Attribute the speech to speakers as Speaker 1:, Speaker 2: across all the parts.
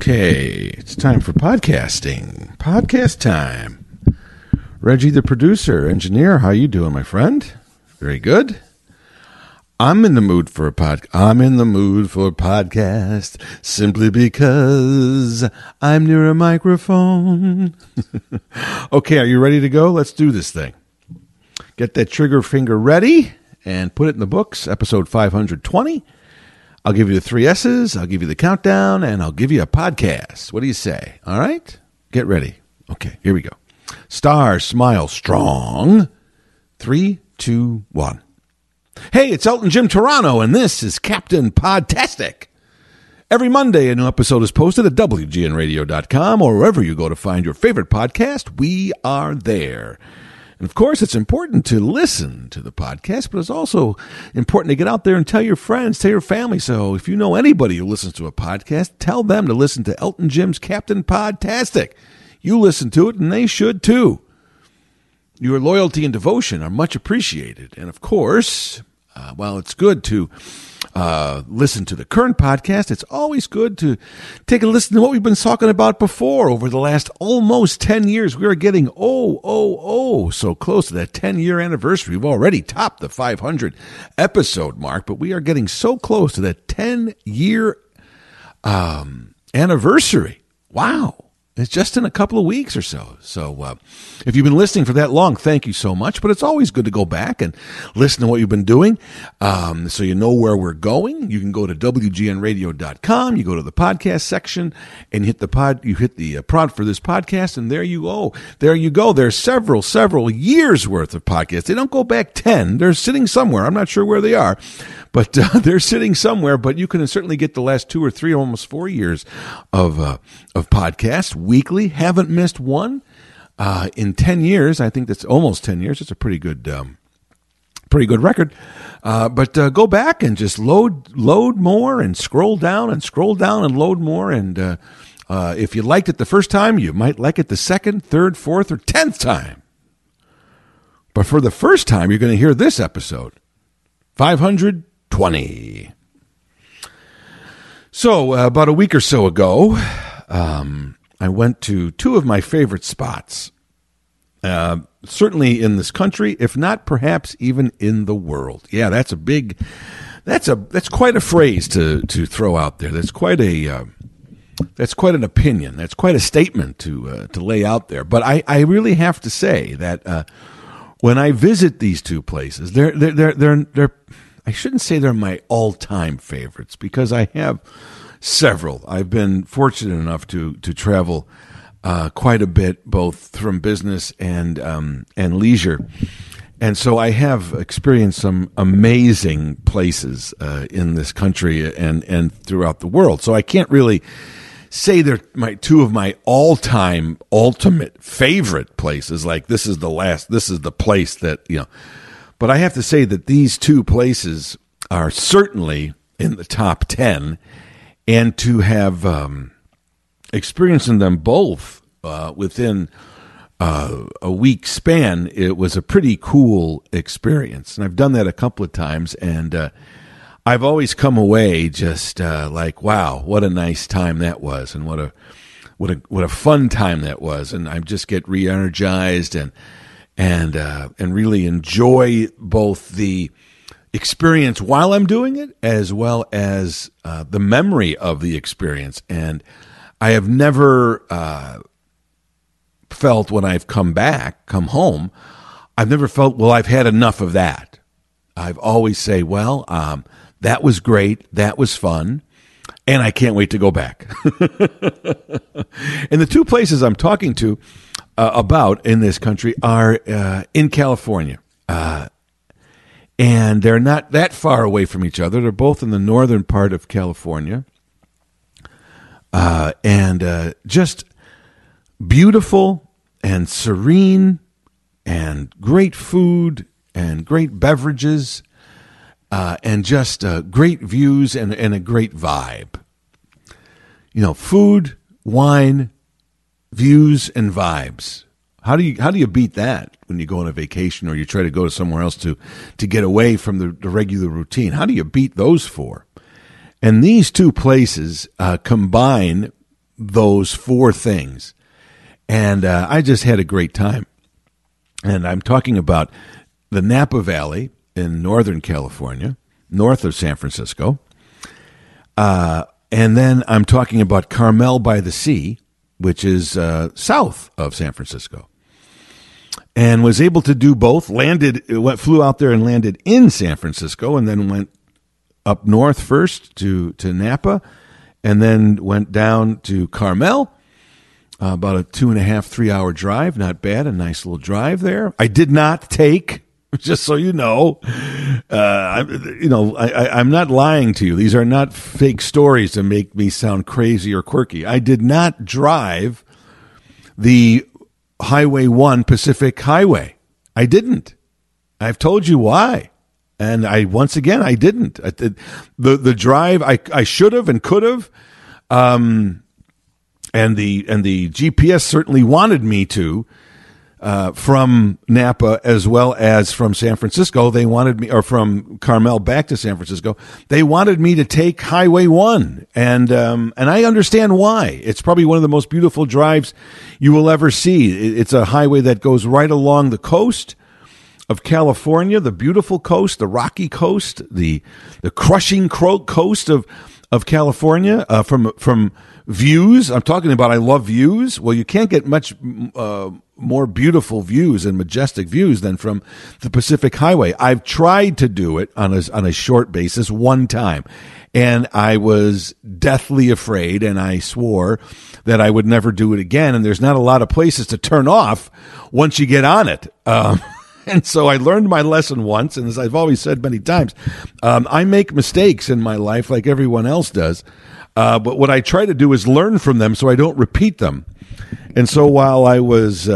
Speaker 1: Okay, it's time for podcasting. Podcast time. Reggie, the producer, engineer, how you doing, my friend? Very good. I'm in the mood for a podcast simply because I'm near a microphone. Okay, are you ready to go? Let's do this thing. Get that trigger finger ready and put it in the books, episode 520. I'll give you the 3 S's, I'll give you the countdown, and I'll give you a podcast. What do you say? All right? Get ready. Okay, here we go. Star, smile, strong. 3, 2, 1. Hey, it's Elton Jim Toronto, and this is Captain Podtastic. Every Monday, a new episode is posted at WGNradio.com or wherever you go to find your favorite podcast. We are there. And, of course, it's important to listen to the podcast, but it's also important to get out there and tell your friends, tell your family. So if you know anybody who listens to a podcast, tell them to listen to Elton Jim's Captain Podtastic. You listen to it, and they should, too. Your loyalty and devotion are much appreciated. And, of course, while it's good to listen to the current podcast, it's always good to take a listen to what we've been talking about before. Over the last almost 10 years, we are getting so close to that 10-year anniversary. We've already topped the 500 episode mark, but we are getting so close to that 10-year anniversary. Wow. It's just in a couple of weeks or so. So if you've been listening for that long, thank you so much. But it's always good to go back and listen to what you've been doing so you know where we're going. You can go to WGNradio.com. You go to the podcast section and hit the prod for this podcast, and there you go. There you go. There's several years worth of podcasts. They don't go back 10. They're sitting somewhere. I'm not sure where they are, but they're sitting somewhere. But you can certainly get the last 2 or 3, almost 4 years of podcasts weekly. Haven't missed one in 10 years. I think that's almost 10 years. It's a pretty good record. But go back and just load more and scroll down and load more. And if you liked it the first time, you might like it the second, third, fourth, or 10th time. But for the first time, you're going to hear this episode, 520. So about a week or so ago, I went to 2 of my favorite spots, certainly in this country, if not perhaps even in the world. Yeah, that's quite a phrase to throw out there. That's quite an opinion. That's quite a statement to lay out there. But I really have to say that when I visit these 2 places, they're I shouldn't say they're my all-time favorites, because I have several. I've been fortunate enough to travel quite a bit, both from business and leisure, and so I have experienced some amazing places in this country and throughout the world. So I can't really say they're 2 of my all-time ultimate favorite places. Like this is the place that, you know. But I have to say that these 2 places are certainly in the top 10. And to have experienced them both within a week span, it was a pretty cool experience. And I've done that a couple of times, and I've always come away just like, wow, what a nice time that was, and what a fun time that was. And I just get re-energized and really enjoy both the experience while I'm doing it, as well as the memory of the experience. And I have never felt, when I've come home, I've never felt, well, I've had enough of that. I've always say, well, that was great, that was fun, and I can't wait to go back. And the 2 places I'm talking to about in this country are in California. And they're not that far away from each other. They're both in the northern part of California. And just beautiful and serene and great food and great beverages and just great views and a great vibe. You know, food, wine, views, and vibes. How do you beat that when you go on a vacation or you try to go to somewhere else to get away from the regular routine? How do you beat those 4? And these 2 places combine those four things. And I just had a great time. And I'm talking about the Napa Valley in Northern California, north of San Francisco. And then I'm talking about Carmel by the Sea, which is south of San Francisco. And was able to do both. Flew out there and landed in San Francisco, and then went up north first to Napa, and then went down to Carmel. About a 2.5, 3 hour drive. Not bad. A nice little drive there. I did not take, just so you know, I'm not lying to you. These are not fake stories to make me sound crazy or quirky. I did not drive the Highway 1 Pacific Highway. I didn't. I've told you why. And I didn't. The drive, I should have and could have. And the GPS certainly wanted me to, from Napa as well as from San Francisco. They wanted me, or from Carmel back to San Francisco. They wanted me to take Highway 1, and I understand why. It's probably one of the most beautiful drives you will ever see. It's a highway that goes right along the coast of California, the beautiful coast, the rocky coast, the crushing coast of California, from views. I'm talking about, I love views. Well, you can't get much more beautiful views and majestic views than from the Pacific Highway. I've tried to do it on a short basis one time, and I was deathly afraid, and I swore that I would never do it again. And there's not a lot of places to turn off once you get on it. And so I learned my lesson once, and as I've always said many times, I make mistakes in my life like everyone else does. But what I try to do is learn from them so I don't repeat them. And so while I was,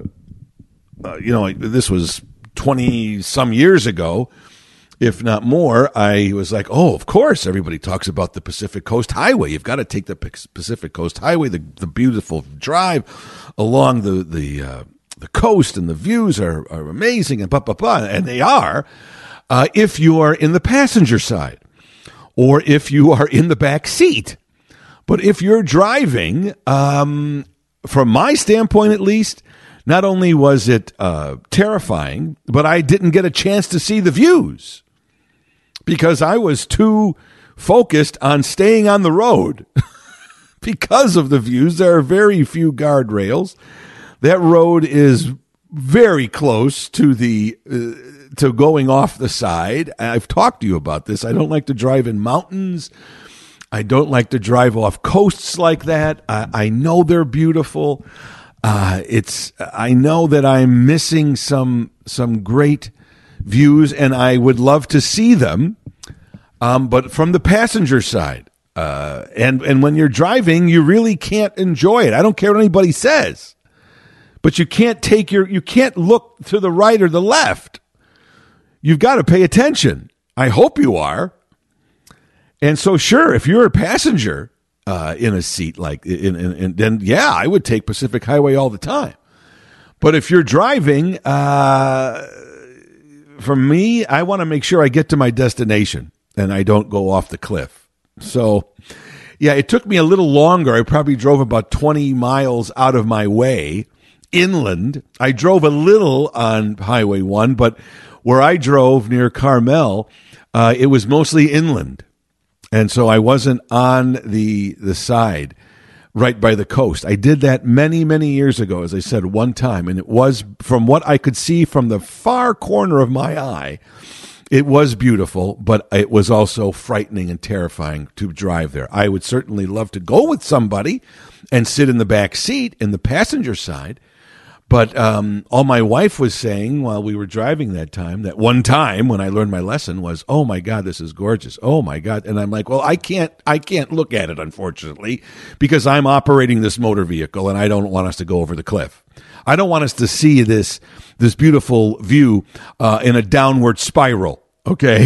Speaker 1: this was 20-some years ago, if not more, I was like, oh, of course, everybody talks about the Pacific Coast Highway. You've got to take the Pacific Coast Highway, the beautiful drive along the coast, and the views are amazing, and and they are, if you are in the passenger side, or if you are in the back seat. But if you're driving, from my standpoint at least, not only was it terrifying, but I didn't get a chance to see the views because I was too focused on staying on the road. Because of the views, there are very few guardrails. That road is very close to to going off the side. I've talked to you about this. I don't like to drive in mountains. I don't like to drive off coasts like that. I know they're beautiful. I know that I'm missing some great views, and I would love to see them. But from the passenger side, and when you're driving, you really can't enjoy it. I don't care what anybody says. But you can't look to the right or the left. You've got to pay attention. I hope you are. And so, sure, if you're a passenger in a seat then yeah, I would take Pacific Highway all the time. But if you're driving, for me, I want to make sure I get to my destination and I don't go off the cliff. So, yeah, it took me a little longer. I probably drove about 20 miles out of my way inland. I drove a little on Highway 1, but where I drove near Carmel, it was mostly inland. And so I wasn't on the side right by the coast. I did that many, many years ago, as I said, one time. And it was, from what I could see from the far corner of my eye, it was beautiful, but it was also frightening and terrifying to drive there. I would certainly love to go with somebody and sit in the back seat in the passenger side. But all my wife was saying while we were driving that one time when I learned my lesson was, oh my God, this is gorgeous. Oh my God. And I'm like, well, I can't look at it, unfortunately, because I'm operating this motor vehicle and I don't want us to go over the cliff. I don't want us to see this beautiful view in a downward spiral. Okay.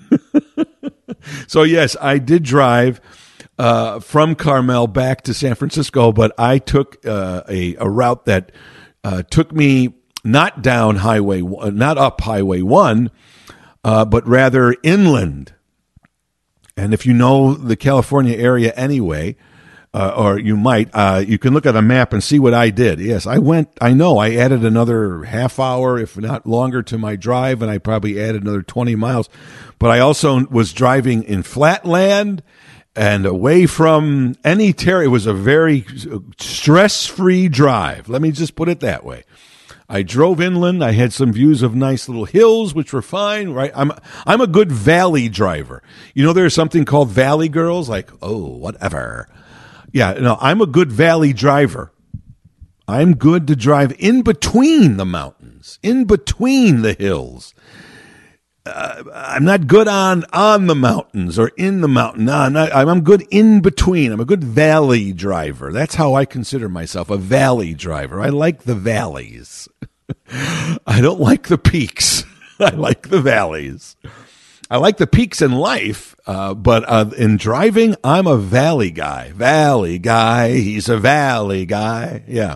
Speaker 1: So yes, I did drive from Carmel back to San Francisco, but I took a route that took me not up Highway 1, but rather inland. And if you know the California area anyway, or you might. You can look at a map and see what I did. Yes, I went. I know I added another half hour, if not longer, to my drive, and I probably added another 20 miles. But I also was driving in flat land and away from any terror. It was a very stress-free drive. Let me just put it that way. I drove inland. I had some views of nice little hills, which were fine. Right, I'm a good valley driver. You know, there's something called valley girls. Like, oh, whatever. Yeah, no, I'm a good valley driver. I'm good to drive in between the mountains, in between the hills. I'm not good on the mountains or in the mountain. No, I'm good in between. I'm a good valley driver. That's how I consider myself, a valley driver. I like the valleys. I don't like the peaks. I like the valleys. I like the peaks in life, but in driving, I'm a valley guy. Valley guy. He's a valley guy. Yeah.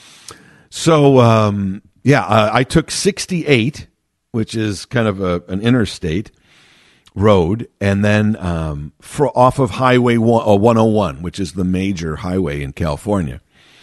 Speaker 1: So, I took 68, which is kind of an interstate road, and then off of Highway 101, which is the major highway in California.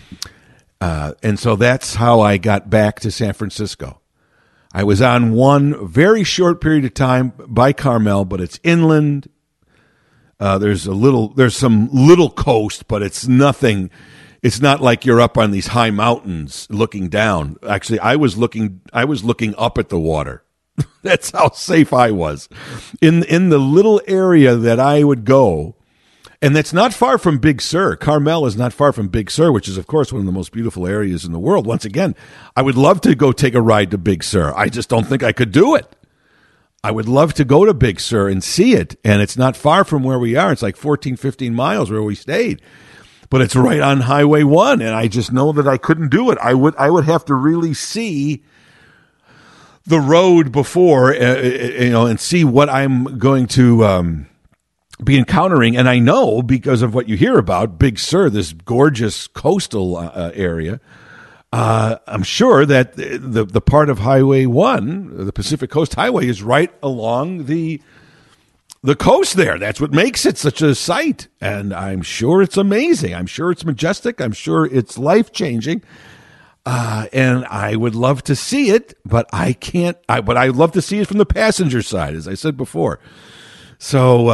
Speaker 1: And so that's how I got back to San Francisco. I was on one very short period of time by Carmel, but it's inland. There's some little coast, but it's nothing. It's not like you're up on these high mountains looking down. Actually, I was looking up at the water. That's how safe I was. In the little area that I would go, and that's not far from Big Sur. Carmel is not far from Big Sur, which is, of course, one of the most beautiful areas in the world. Once again, I would love to go take a ride to Big Sur. I just don't think I could do it. I would love to go to Big Sur and see it, and it's not far from where we are. It's like 14, 15 miles where we stayed. But it's right on Highway 1, and I just know that I couldn't do it. I would have to really see the road before, and see what I'm going to be encountering. And I know, because of what you hear about Big Sur, this gorgeous coastal area, I'm sure that the part of Highway 1, the Pacific Coast Highway, is right along the coast there. That's what makes it such a sight. And I'm sure it's amazing. I'm sure it's majestic. I'm sure it's life-changing. And I would love to see it, but I can't. But I'd love to see it from the passenger side, as I said before. So,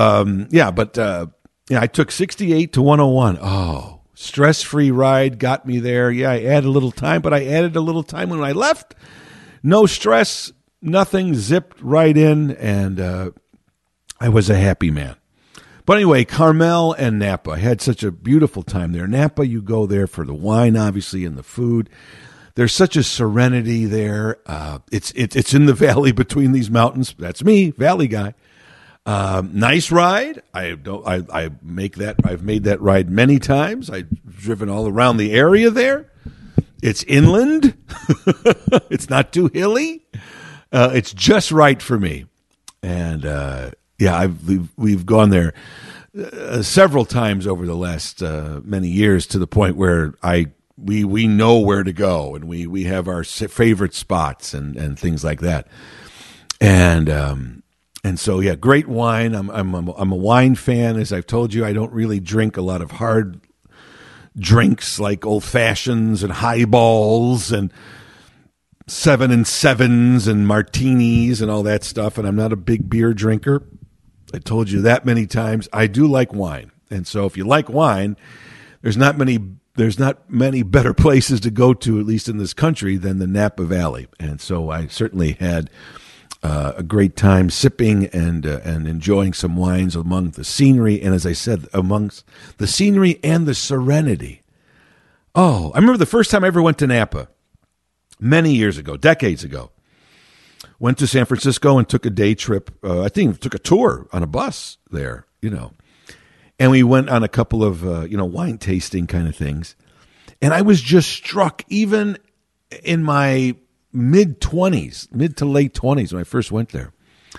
Speaker 1: I took 68 to 101. Oh, stress-free ride got me there. Yeah, I added a little time, but I added a little time when I left. No stress, nothing, zipped right in, and I was a happy man. But anyway, Carmel and Napa. I had such a beautiful time there. Napa, you go there for the wine, obviously, and the food. There's such a serenity there. It's in the valley between these mountains. That's me, valley guy. Nice ride. I've made that ride many times. I've driven all around the area there. It's inland. It's not too hilly. It's just right for me. And we've gone there several times over the last many years, to the point where we know where to go, and we have our favorite spots and things like that. And so, yeah, great wine. I'm a wine fan. As I've told you, I don't really drink a lot of hard drinks like old fashions and highballs and 7 and 7s and martinis and all that stuff. And I'm not a big beer drinker. I told you that many times. I do like wine. And so if you like wine, there's not many better places to go to, at least in this country, than the Napa Valley. And so I certainly had a great time sipping and enjoying some wines among the scenery. And as I said, amongst the scenery and the serenity. Oh, I remember the first time I ever went to Napa many years ago, decades ago. Went to San Francisco and took a day trip. I think took a tour on a bus there, and we went on a couple of, wine tasting kind of things. And I was just struck, even in my mid to late 20s when I first went there.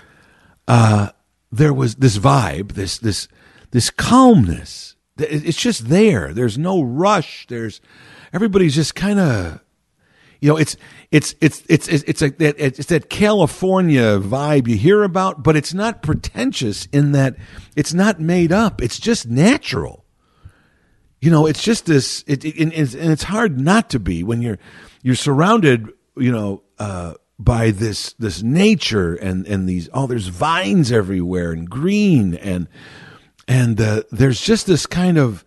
Speaker 1: There was this vibe, this calmness. It's just there. There's no rush. Everybody's just kind of, it's like that. It's that California vibe you hear about, but it's not pretentious in that it's not made up. It's just natural. it's just this, and it's hard not to be when you're surrounded, by this nature and these, there's vines everywhere and green and there's just this kind of,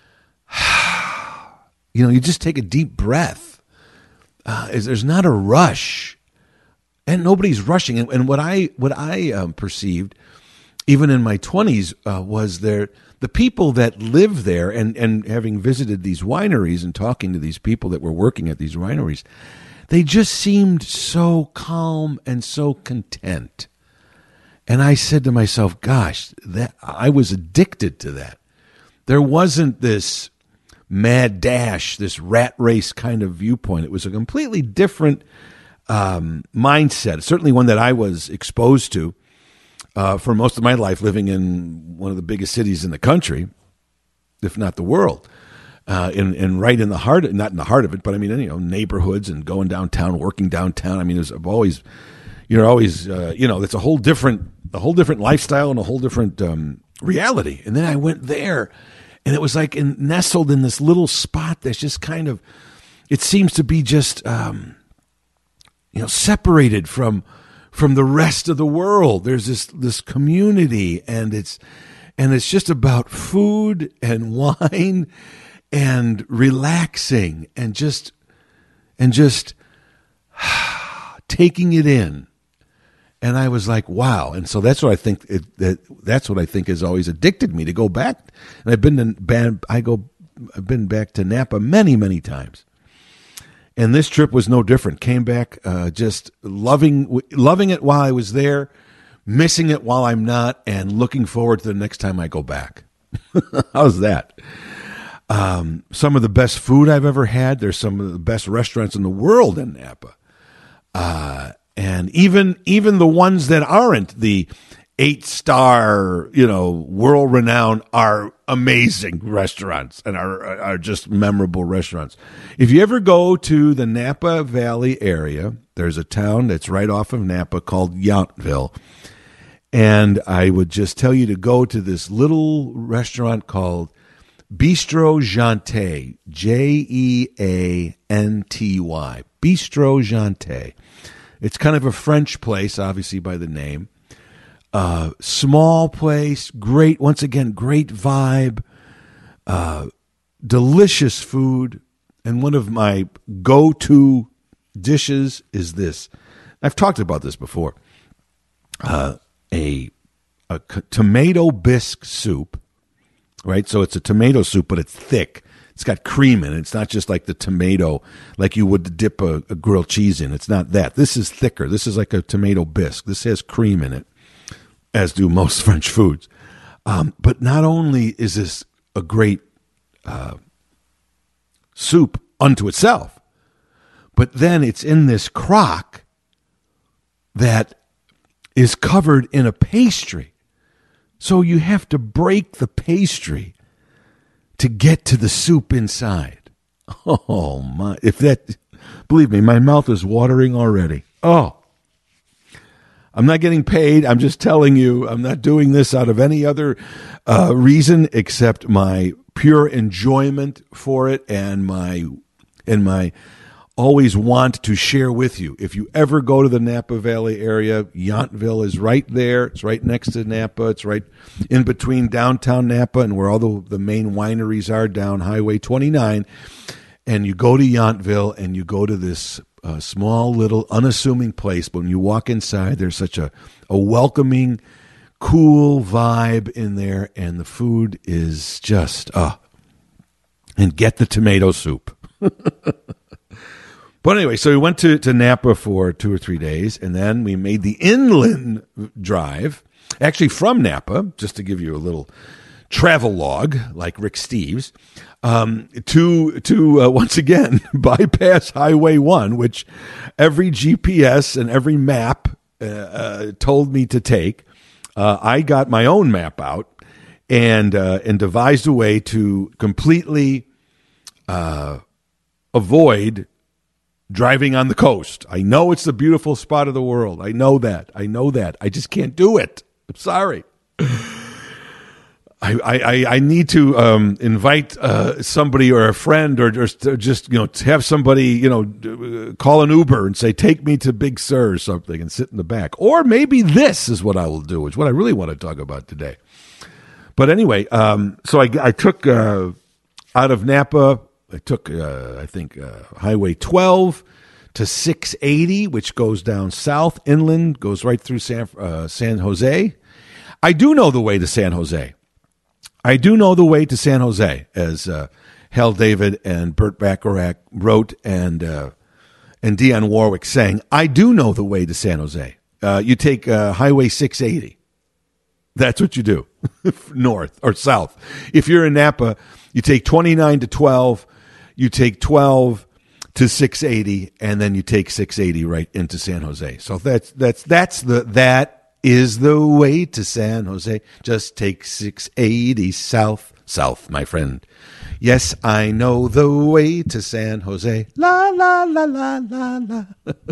Speaker 1: you just take a deep breath. There's not a rush, and nobody's rushing. And what I perceived, even in my 20s, was the people that live there, and having visited these wineries and talking to these people that were working at these wineries, they just seemed so calm and so content. And I said to myself, gosh, that I was addicted to that. There wasn't this mad dash, this rat race kind of viewpoint. It was a completely different mindset, certainly one that I was exposed to for most of my life, living in one of the biggest cities in the country, if not the world. In right in the heart, not in the heart of it, but I mean, neighborhoods and going downtown, working downtown. I mean, it's always, it's a whole different lifestyle and a whole different reality. And then I went there, and it was like nestled in this little spot that's just kind of, it seems to be just, separated from the rest of the world. There's this community, and it's just about food and wine and relaxing and just taking it in. And I was like, wow. And so that's what I think that's what I think has always addicted me to go back. And I've been back to Napa many, many times. And this trip was no different. Came back just loving it while I was there, missing it while I'm not, and looking forward to the next time I go back. How's that? Some of the best food I've ever had. There's some of the best restaurants in the world in Napa. And even the ones that aren't the 8-star, world-renowned, are amazing restaurants and are just memorable restaurants. If you ever go to the Napa Valley area, there's a town that's right off of Napa called Yountville. And I would just tell you to go to this little restaurant called Bistro Janté, Jeanty, Bistro Janté. It's kind of a French place, obviously by the name. Small place, great, once again, great vibe, delicious food. And one of my go-to dishes is this. I've talked about this before. A tomato bisque soup. Right, so it's a tomato soup, but it's thick. It's got cream in it. It's not just like the tomato, like you would dip a grilled cheese in. It's not that. This is thicker. This is like a tomato bisque. This has cream in it, as do most French foods. But not only is this a great soup unto itself, but then it's in this crock that is covered in a pastry. So you have to break the pastry to get to the soup inside. Oh my, believe me, my mouth is watering already. Oh, I'm not getting paid. I'm just telling you, I'm not doing this out of any other reason except my pure enjoyment for it and my always want to share with you. If you ever go to the Napa Valley area, Yountville is right there. It's right next to Napa. It's right in between downtown Napa and where all the main wineries are down Highway 29. And you go to Yountville and you go to this small, little, unassuming place. But when you walk inside, there's such a welcoming, cool vibe in there. And the food is just, and get the tomato soup. But anyway, so we went to Napa for 2 or 3 days, and then we made the inland drive, actually from Napa, just to give you a little travel log, like Rick Steves, to once again, bypass Highway 1, which every GPS and every map told me to take. I got my own map out and devised a way to completely avoid driving on the coast. I know it's the beautiful spot of the world. I know that. I just can't do it. I'm sorry. I need to invite somebody or a friend or just to have somebody call an Uber and say take me to Big Sur or something and sit in the back. Or maybe this is what I will do. It's what I really want to talk about today. But anyway, so I took out of Napa. I took I think Highway 12 to 680, which goes down south inland, goes right through San Jose. I do know the way to San Jose. I do know the way to San Jose, as Hal David and Burt Bacharach wrote, and Dionne Warwick sang. I do know the way to San Jose. You take Highway 680. That's what you do, north or south. If you're in Napa, you take 29 to 12. You take 12 to 680, and then you take 680 right into San Jose. So that is the way to San Jose. Just take 680 south, my friend. Yes, I know the way to San Jose. La, la, la, la, la, la.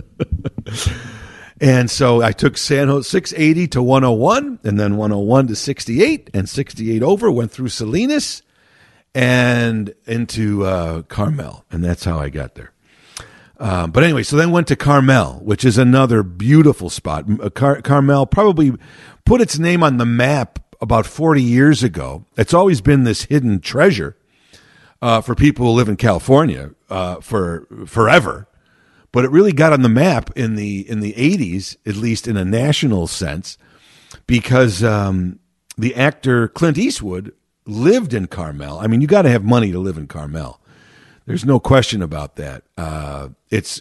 Speaker 1: And so I took 680 to 101, and then 101 to 68, and 68 over, went through Salinas and into Carmel, and that's how I got there. But anyway, so then went to Carmel, which is another beautiful spot. Carmel probably put its name on the map about 40 years ago. It's always been this hidden treasure for people who live in California for forever. But it really got on the map in the 80s, at least in a national sense, because the actor Clint Eastwood lived in Carmel. I mean, you got to have money to live in Carmel. There's no question about that. It's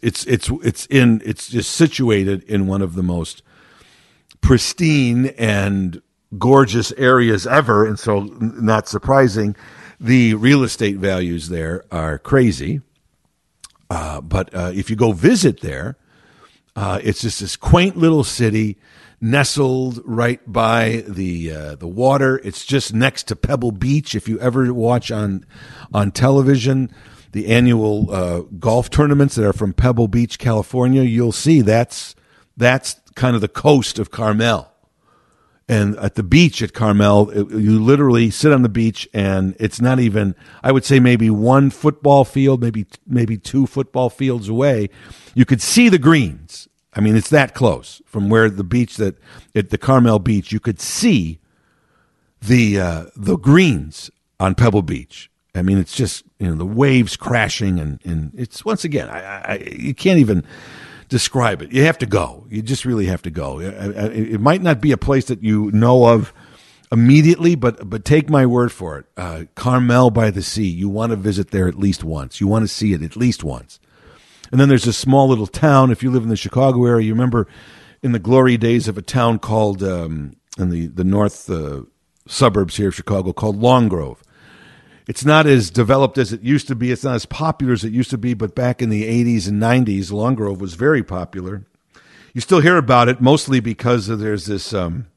Speaker 1: just situated in one of the most pristine and gorgeous areas ever, and so not surprising, the real estate values there are crazy. But if you go visit there, it's just this quaint little city nestled right by the water. It's just next to Pebble Beach. If you ever watch on television the annual golf tournaments that are from Pebble Beach, California, you'll see that's kind of the coast of Carmel. And at the beach at Carmel, you literally sit on the beach, and it's not even, I would say maybe one football field, maybe two football fields away. You could see the greens. I mean, it's that close from where the beach at the Carmel Beach. You could see the greens on Pebble Beach. I mean, it's just, the waves crashing, and it's, once again, you can't even describe it. You have to go. You just really have to go. It might not be a place that you know of immediately, but take my word for it. Carmel by the Sea. You want to visit there at least once. You want to see it at least once. And then there's a small little town. If you live in the Chicago area, you remember in the glory days of a town called in the north suburbs here of Chicago called Long Grove. It's not as developed as it used to be. It's not as popular as it used to be, but back in the 80s and 90s, Long Grove was very popular. You still hear about it, mostly because there's this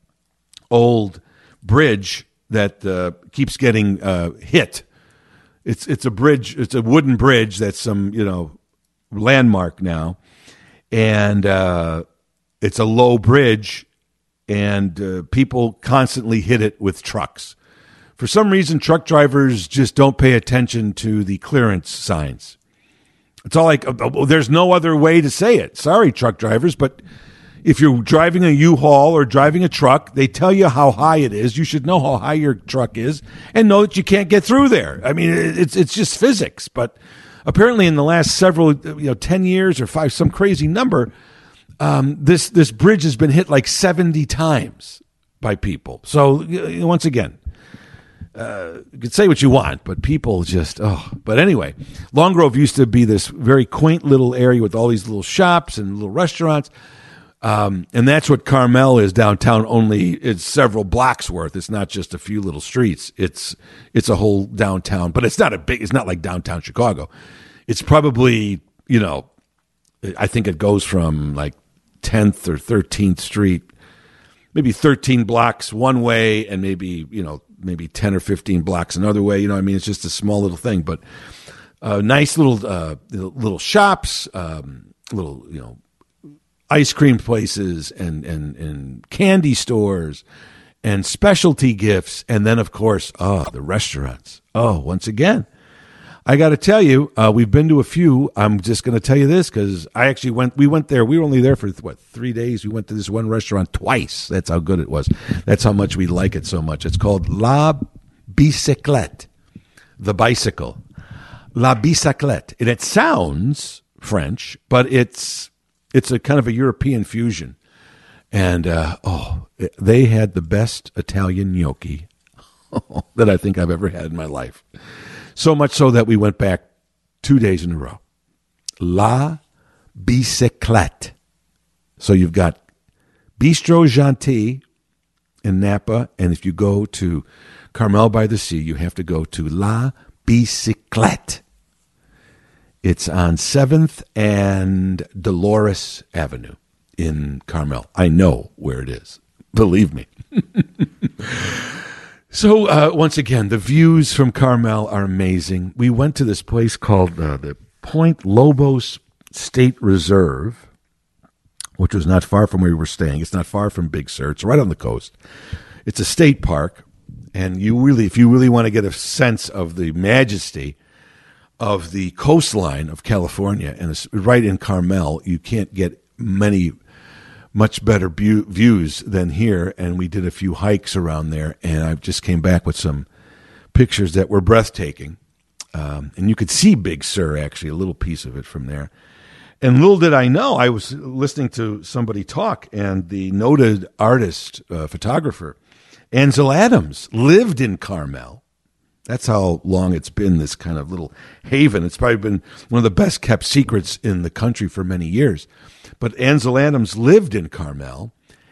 Speaker 1: old bridge that keeps getting hit. It's a bridge. It's a wooden bridge that's some landmark now, and it's a low bridge, and people constantly hit it with trucks. For some reason, truck drivers just don't pay attention to the clearance signs. It's all like, there's no other way to say it. Sorry, truck drivers, but if you're driving a U-Haul or driving a truck, they tell you how high it is. You should know how high your truck is and know that you can't get through there. I mean, it's just physics. But apparently in the last several, 10 years or five, some crazy number, this bridge has been hit like 70 times by people. So once again, you can say what you want, but people just, But anyway, Long Grove used to be this very quaint little area with all these little shops and little restaurants. And that's what Carmel is downtown, only it's several blocks worth. It's not just a few little streets. It's a whole downtown, but it's not like downtown Chicago. It's probably, I think it goes from like 10th or 13th Street, maybe 13 blocks one way and maybe 10 or 15 blocks another way. It's just a small little thing, but nice little shops, little, ice cream places and candy stores and specialty gifts. And then, of course, the restaurants. Once again, I got to tell you, we've been to a few. I'm just going to tell you this because we went there. We were only there for 3 days. We went to this one restaurant twice. That's how good it was. That's how much we like it so much. It's called La Bicyclette, the bicycle. La Bicyclette. And it sounds French, but it's a kind of a European fusion. And, they had the best Italian gnocchi that I think I've ever had in my life. So much so that we went back 2 days in a row. La Bicyclette. So you've got Bistro Gentil in Napa, and if you go to Carmel by the Sea, you have to go to La Bicyclette. It's on 7th and Dolores Avenue in Carmel. I know where it is. Believe me. So, once again, the views from Carmel are amazing. We went to this place called the Point Lobos State Reserve, which was not far from where we were staying. It's not far from Big Sur. It's right on the coast. It's a state park, and if you really want to get a sense of the majesty of the coastline of California, and it's right in Carmel, you can't get much better views than here, and we did a few hikes around there, and I just came back with some pictures that were breathtaking. And you could see Big Sur, actually, a little piece of it from there. And little did I know, I was listening to somebody talk, and the noted artist, photographer, Ansel Adams, lived in Carmel. That's how long it's been this kind of little haven. It's probably been one of the best kept secrets in the country for many years. But Ansel Adams lived in Carmel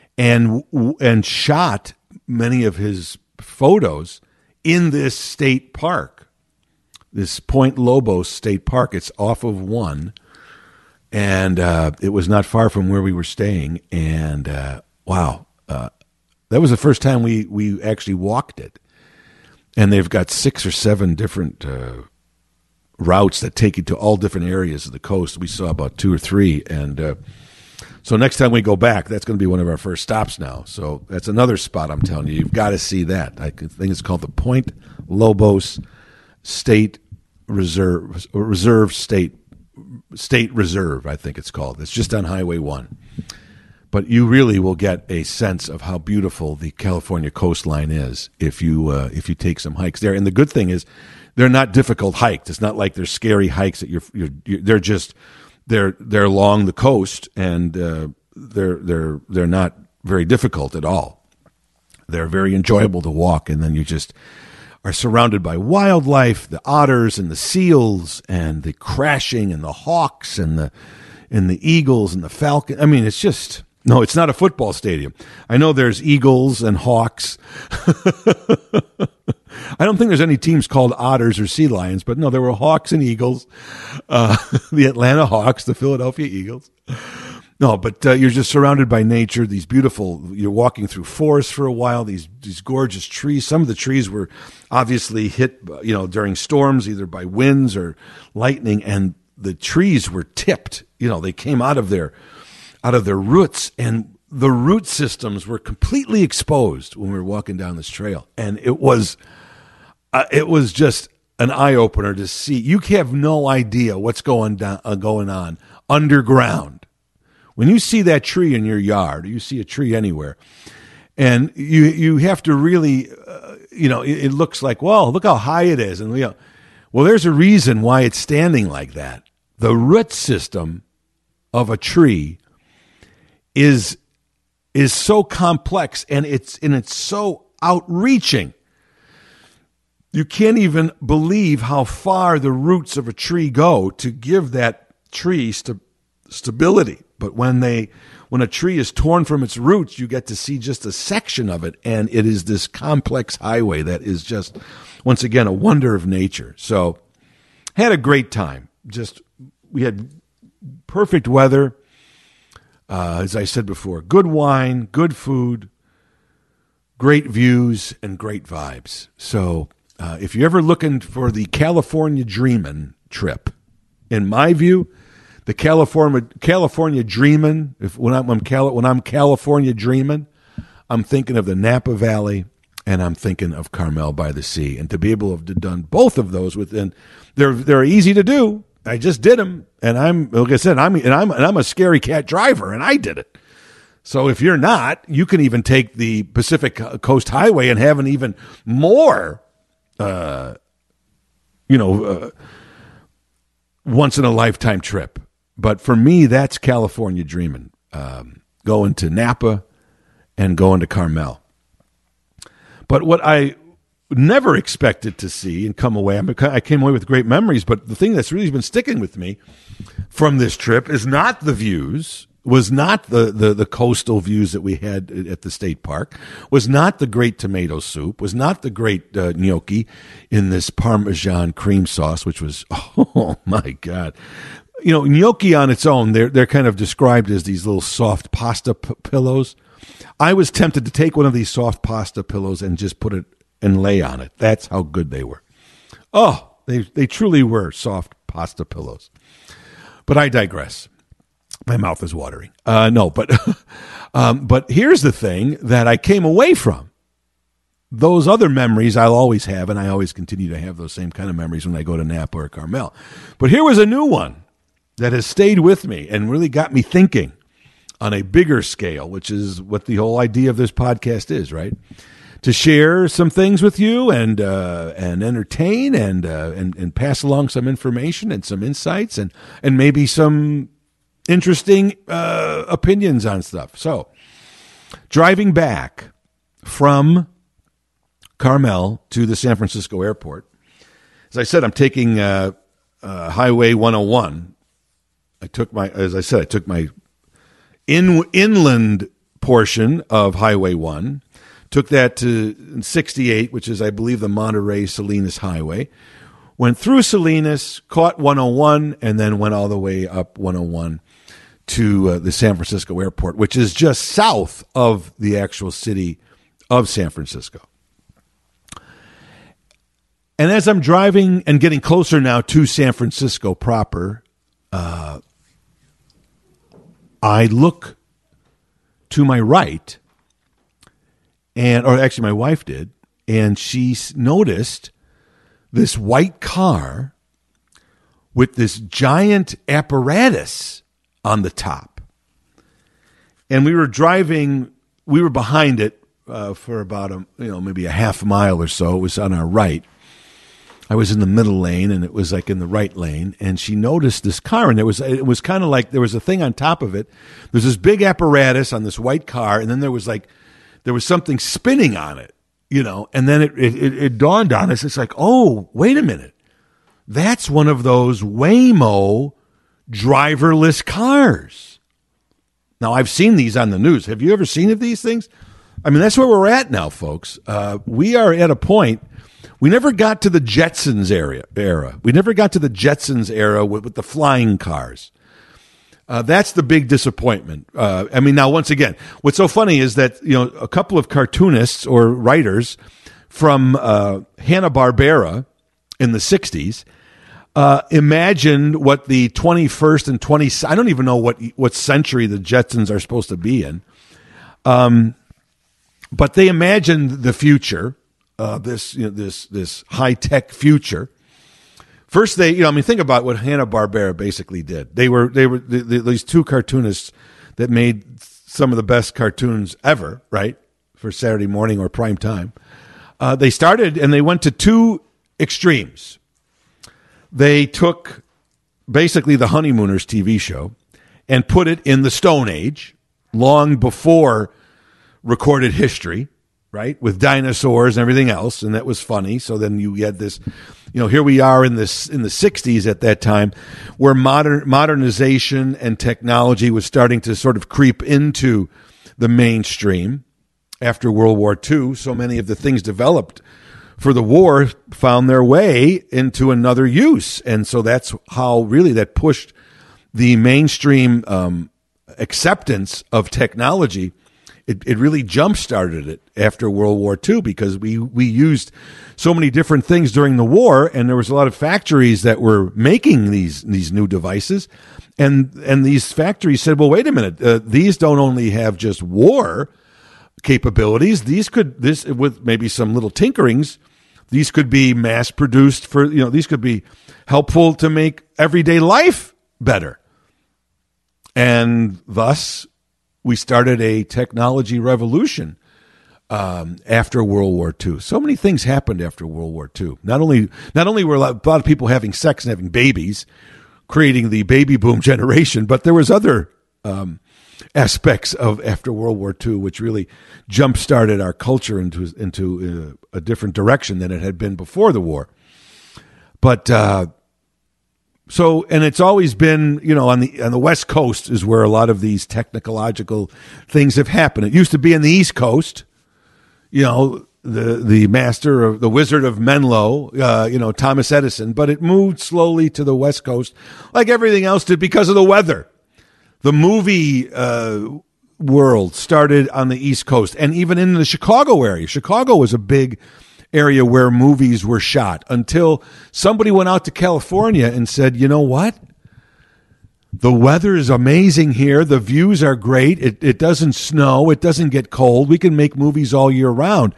Speaker 1: and shot many of his photos in this state park, this Point Lobos State Park. It's off of 1, and it was not far from where we were staying. And wow, that was the first time we actually walked it. And they've got 6 or 7 different routes that take you to all different areas of the coast. We saw about 2 or 3, and so next time we go back, that's going to be one of our first stops now. So that's another spot I'm telling you. You've got to see that. I think it's called the Point Lobos State Reserve State Reserve, I think it's called. It's just on Highway 1. But you really will get a sense of how beautiful the California coastline is if you take some hikes there. And the good thing is, they're not difficult hikes. It's not like they're scary hikes that they're along the coast, and they're not very difficult at all. They're very enjoyable to walk, and then you just are surrounded by wildlife, the otters and the seals and the crashing and the hawks and the eagles and the falcon. I mean, it's just. No, it's not a football stadium. I know there's eagles and hawks. I don't think there's any teams called otters or sea lions, but no, there were hawks and eagles. The Atlanta Hawks, the Philadelphia Eagles. No, but you're just surrounded by nature. These beautiful, you're walking through forests for a while, these gorgeous trees. Some of the trees were obviously hit, during storms, either by winds or lightning, and the trees were tipped. They came out of their roots, and the root systems were completely exposed when we were walking down this trail. And it was just an eye-opener to see. You have no idea what's going on underground. When you see that tree in your yard, or you see a tree anywhere, and you have to really, it looks like, well, look how high it is. And, well, there's a reason why it's standing like that. The root system of a tree is so complex, and it's so outreaching. You can't even believe how far the roots of a tree go to give that tree stability. But when a tree is torn from its roots, you get to see just a section of it, and it is this complex highway that is just, once again, a wonder of nature. So, had a great time. We had perfect weather. As I said before, good wine, good food, great views, and great vibes. So if you're ever looking for the California Dreamin' trip, in my view, the California Dreamin', when I'm California Dreamin', I'm thinking of the Napa Valley, and I'm thinking of Carmel by the Sea. And to be able to have done both of those within, they're easy to do. I just did them, and I'm like I said, I'm a scary cat driver, and I did it. So if you're not, you can even take the Pacific Coast Highway and have an even more, once in a lifetime trip. But for me, that's California dreaming. Going to Napa and going to Carmel. But what I never expected to see and come away, I came away with great memories, but the thing that's really been sticking with me from this trip is not the views, was not the coastal views that we had at the state park, was not the great tomato soup, was not the great gnocchi in this Parmesan cream sauce, which was, oh my God. Gnocchi on its own, they're kind of described as these little soft pasta pillows. I was tempted to take one of these soft pasta pillows and just put it and lay on it. That's how good they were. Oh, they truly were soft pasta pillows. But I digress. My mouth is watering. But here's the thing that I came away from. Those other memories I'll always have, and I always continue to have those same kind of memories when I go to Napa or Carmel. But here was a new one that has stayed with me and really got me thinking on a bigger scale, which is what the whole idea of this podcast is, right? To share some things with you and entertain and pass along some information and some insights and maybe some interesting opinions on stuff. So, driving back from Carmel to the San Francisco airport, as I said, I'm taking Highway 101. I took my inland portion of Highway 1, took that to 68, which is, I believe, the Monterey-Salinas Highway, went through Salinas, caught 101, and then went all the way up 101 to the San Francisco airport, which is just south of the actual city of San Francisco. And as I'm driving and getting closer now to San Francisco proper, I look to my right, or actually my wife did, and she noticed this white car with this giant apparatus on the top. And we were behind it for about maybe a half mile or so. It was on our right. I was in the middle lane, and it was like in the right lane, and she noticed this car, and it was kind of like there was a thing on top of it. There's this big apparatus on this white car, and then there was something spinning on it, and then it dawned on us. It's like, oh, wait a minute. That's one of those Waymo driverless cars. Now, I've seen these on the news. Have you ever seen these things? I mean, that's where we're at now, folks. We are at a point. We never got to the Jetsons era. We never got to the Jetsons era with the flying cars. That's the big disappointment. Now, once again, what's so funny is that, a couple of cartoonists or writers from Hanna-Barbera in the 60s imagined what the 21st and 20th, I don't even know what century the Jetsons are supposed to be in. But they imagined the future. This high-tech future. First, think about what Hanna-Barbera basically did. They were these two cartoonists that made some of the best cartoons ever, right, for Saturday morning or prime time. They started and they went to two extremes. They took basically the Honeymooners TV show and put it in the Stone Age, long before recorded history, right, with dinosaurs and everything else, and that was funny. So then you had this, here we are in the 60s at that time, where modernization and technology was starting to sort of creep into the mainstream after World War II. So many of the things developed for the war found their way into another use, and so that's how really that pushed the mainstream acceptance of technology. It really jump-started it after World War II because we used so many different things during the war, and there was a lot of factories that were making these new devices, and these factories said, well, wait a minute, these don't only have just war capabilities. This with maybe some little tinkerings, these could be mass produced for, these could be helpful to make everyday life better. And thus, we started a technology revolution after World War II. So many things happened after World War II. Not only were a lot of people having sex and having babies, creating the baby boom generation, but there was other aspects of after World War II which really jump-started our culture into a different direction than it had been before the war. But and it's always been, on the West Coast is where a lot of these technological things have happened. It used to be in the East Coast. The master of the Wizard of Menlo, Thomas Edison, but it moved slowly to the West Coast, like everything else did, because of the weather. The movie world started on the East Coast, and even in the Chicago area. Chicago was a big area where movies were shot until somebody went out to California and said, you know what? The weather is amazing here. The views are great. It doesn't snow. It doesn't get cold. We can make movies all year round.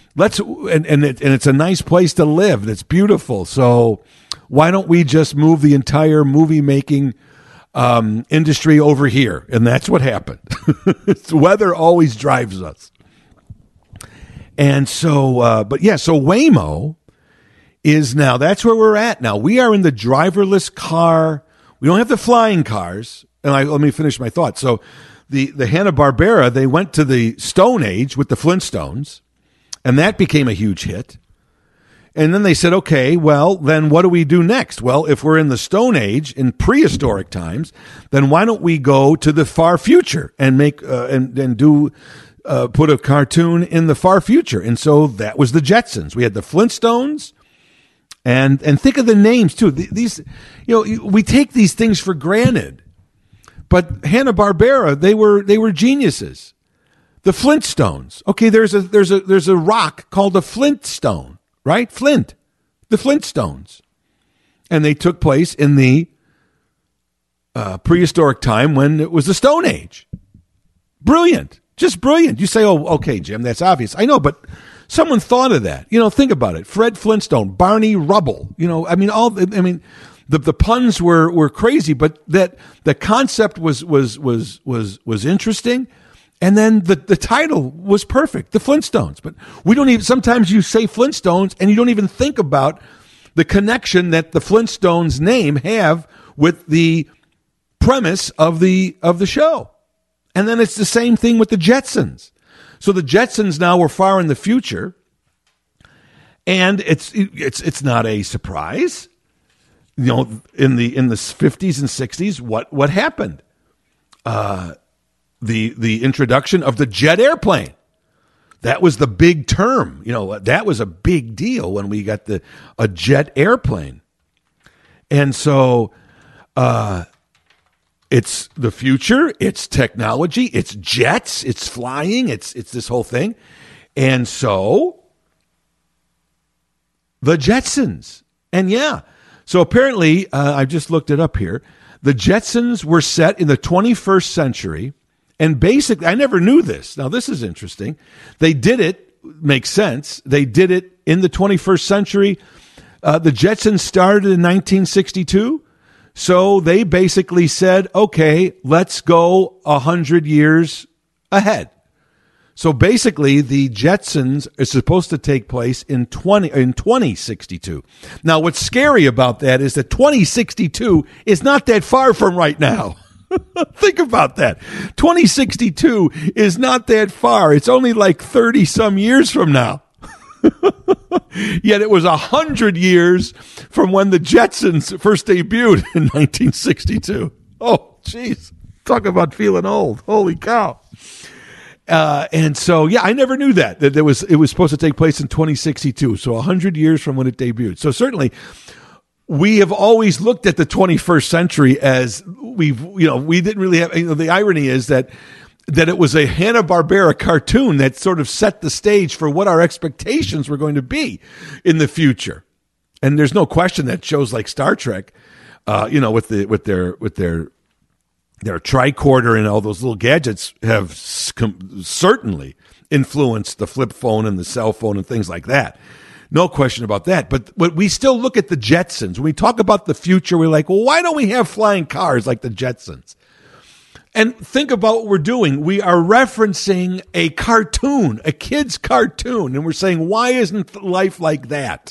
Speaker 1: It's a nice place to live. It's beautiful. So why don't we just move the entire movie making industry over here? And that's what happened. Weather always drives us. And so, so Waymo is now, that's where we're at now. We are in the driverless car. We don't have the flying cars. And let me finish my thought. So the Hanna-Barbera, they went to the Stone Age with the Flintstones, and that became a huge hit. And then they said, okay, well, then what do we do next? Well, if we're in the Stone Age, in prehistoric times, then why don't we go to the far future and make put a cartoon in the far future? And so that was the Jetsons. We had the Flintstones. And think of the names too. These, we take these things for granted, but Hanna-Barbera, they were geniuses. The Flintstones. Okay, there's a rock called a Flintstone, right? Flint, the Flintstones, and they took place in the prehistoric time when it was the Stone Age. Brilliant, just brilliant. You say, oh, okay, Jim, that's obvious. I know, but someone thought of that. Think about it. Fred Flintstone, Barney Rubble. The puns were crazy, but that the concept was interesting, and then the title was perfect. The Flintstones. But we don't even. Sometimes you say Flintstones, and you don't even think about the connection that the Flintstones name have with the premise of the show. And then it's the same thing with the Jetsons. So the Jetsons now were far in the future, and it's not a surprise. In the 50s and 60s, what happened? The introduction of the jet airplane. That was the big term. That was a big deal when we got a jet airplane. And so it's the future, it's technology, it's jets, it's flying, it's this whole thing. And so the Jetsons. And so apparently, I just looked it up here. The Jetsons were set in the 21st century. And basically, I never knew this. Now, this is interesting. They did it, makes sense. They did it in the 21st century. The Jetsons started in 1962. So they basically said, okay, let's go 100 years ahead. So basically, the Jetsons is supposed to take place in 2062. Now, what's scary about that is that 2062 is not that far from right now. Think about that. 2062 is not that far. It's only like 30 some years from now. Yet it was 100 years from when the Jetsons first debuted in 1962. Oh, jeez. Talk about feeling old. Holy cow. And so, I never knew that it was supposed to take place in 2062. So 100 years from when it debuted. So certainly we have always looked at the 21st century as we didn't really have, the irony is that it was a Hanna-Barbera cartoon that sort of set the stage for what our expectations were going to be in the future. And there's no question that shows like Star Trek, with their tricorder and all those little gadgets have certainly influenced the flip phone and the cell phone and things like that. No question about that. But we still look at the Jetsons. When we talk about the future, we're like, well, why don't we have flying cars like the Jetsons? And think about what we're doing. We are referencing a cartoon, a kid's cartoon, and we're saying, why isn't life like that?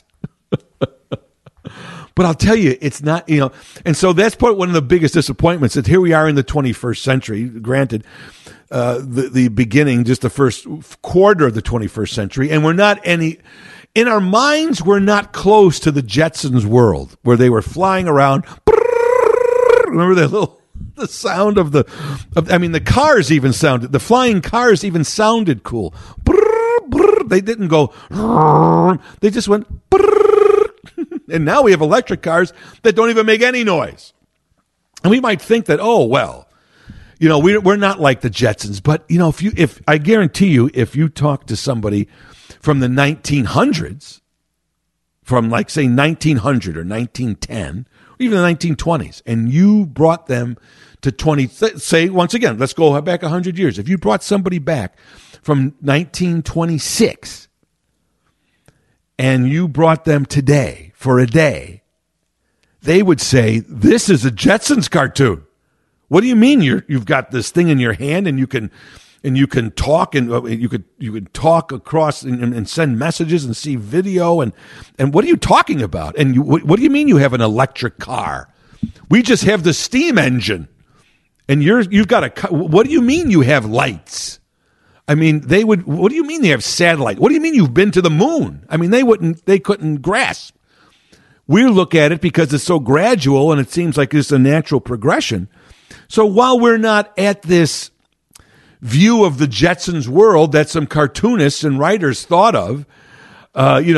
Speaker 1: But I'll tell you, it's not, and so that's probably one of the biggest disappointments that here we are in the 21st century, granted, the beginning, just the first quarter of the 21st century, and we're not in our minds, we're not close to the Jetsons world where they were flying around. Remember the sound of the cars even sounded, the flying cars even sounded cool. They didn't go, they just went, and now we have electric cars that don't even make any noise. And we might think that, oh, well, we're not like the Jetsons. But, if I guarantee you, if you talk to somebody from the 1900s, from like, say, 1900 or 1910, or even the 1920s, and you brought them to say, once again, let's go back 100 years. If you brought somebody back from 1926 and you brought them today for a day, they would say, this is a Jetsons cartoon. What do you mean you've got this thing in your hand and you can talk and you could talk across and send messages and see video and what are you talking about? And what do you mean you have an electric car? We just have the steam engine, and you've got a. What do you mean you have lights? I mean, they would. What do you mean they have satellite? What do you mean you've been to the moon? I mean, they couldn't grasp. We look at it because it's so gradual and it seems like it's a natural progression. So while we're not at this view of the Jetsons world that some cartoonists and writers thought of, in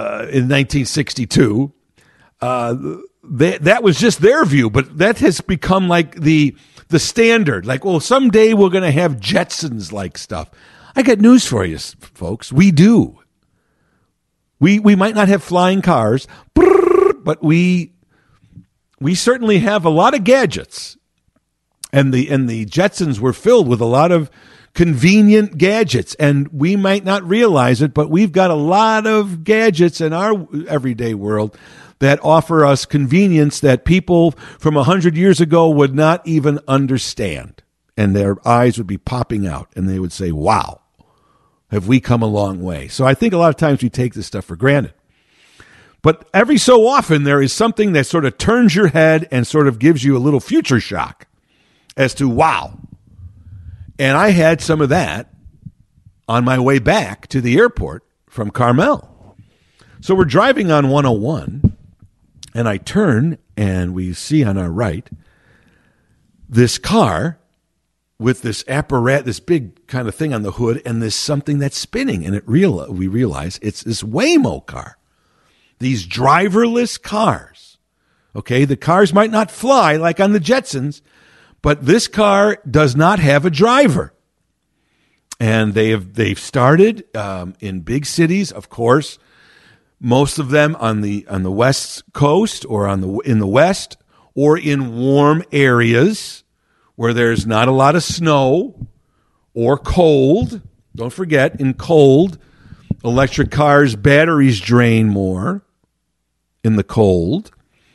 Speaker 1: 1962, that was just their view, but that has become like the standard. Like, well, someday we're going to have Jetsons-like stuff. I got news for you, folks. We do. We might not have flying cars, but we certainly have a lot of gadgets. And the Jetsons were filled with a lot of convenient gadgets, and we might not realize it, but we've got a lot of gadgets in our everyday world that offer us convenience that people from 100 years ago would not even understand. And their eyes would be popping out, and they would say, wow, have we come a long way? So I think a lot of times we take this stuff for granted. But every so often there is something that sort of turns your head and sort of gives you a little future shock as to, wow. And I had some of that on my way back to the airport from Carmel. So we're driving on 101, and I turn, and we see on our right this car with this apparatus, this big kind of thing on the hood, and there's something that's spinning. And we realize it's this Waymo car. These driverless cars. Okay, the cars might not fly like on the Jetsons, but this car does not have a driver. And they've started in big cities, of course, most of them on the West Coast or in the West, or in warm areas where there's not a lot of snow or cold. Don't forget, in cold, electric cars' batteries drain more in the cold.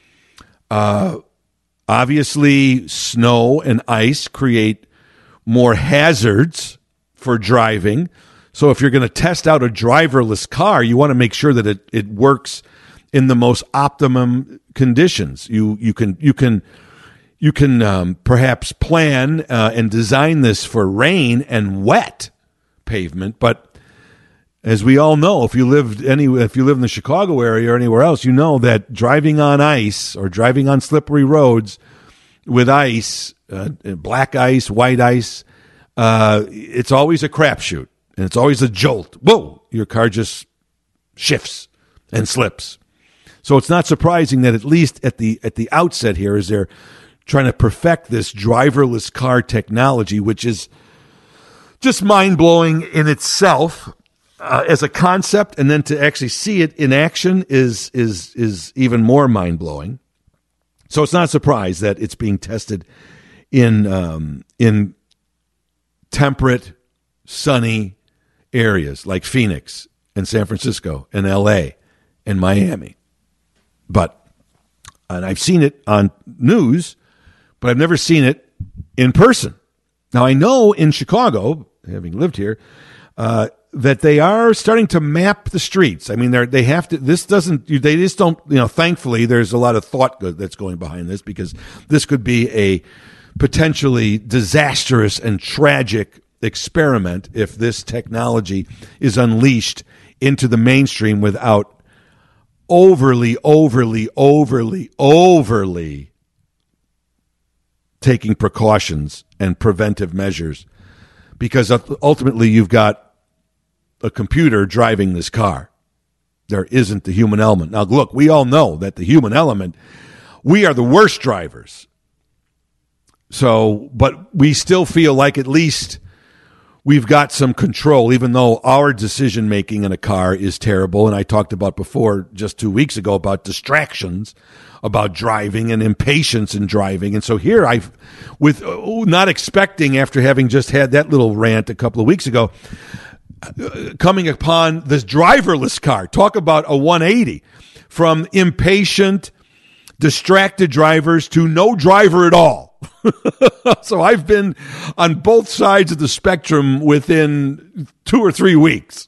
Speaker 1: Obviously, snow and ice create more hazards for driving. So if you're going to test out a driverless car, you want to make sure that it works in the most optimum conditions. You can perhaps plan and design this for rain and wet pavement, but as we all know, if you live in the Chicago area or anywhere else, you know that driving on ice or driving on slippery roads with ice, black ice, white ice, it's always a crapshoot, and it's always a jolt. Whoa! Your car just shifts and slips. So it's not surprising that at least at the outset here, as they're trying to perfect this driverless car technology, which is just mind blowing in itself. As a concept, and then to actually see it in action is even more mind blowing. So it's not a surprise that it's being tested in temperate, sunny areas like Phoenix and San Francisco and LA and Miami. And I've seen it on news, but I've never seen it in person. Now, I know in Chicago, having lived here, that they are starting to map the streets. I mean, they have to. This doesn't. They just don't. Thankfully, there's a lot of thought that's going behind this, because this could be a potentially disastrous and tragic experiment if this technology is unleashed into the mainstream without overly taking precautions and preventive measures, because ultimately you've got a computer driving this car. There isn't the human element. Now, look, we all know that the human element, we are the worst drivers. So, but we still feel like at least we've got some control, even though our decision making in a car is terrible. And I talked about before, just 2 weeks ago, about distractions, about driving and impatience in driving. And so here not expecting, after having just had that little rant a couple of weeks ago, coming upon this driverless car. Talk about a 180 from impatient, distracted drivers to no driver at all. So I've been on both sides of the spectrum within 2 or 3 weeks.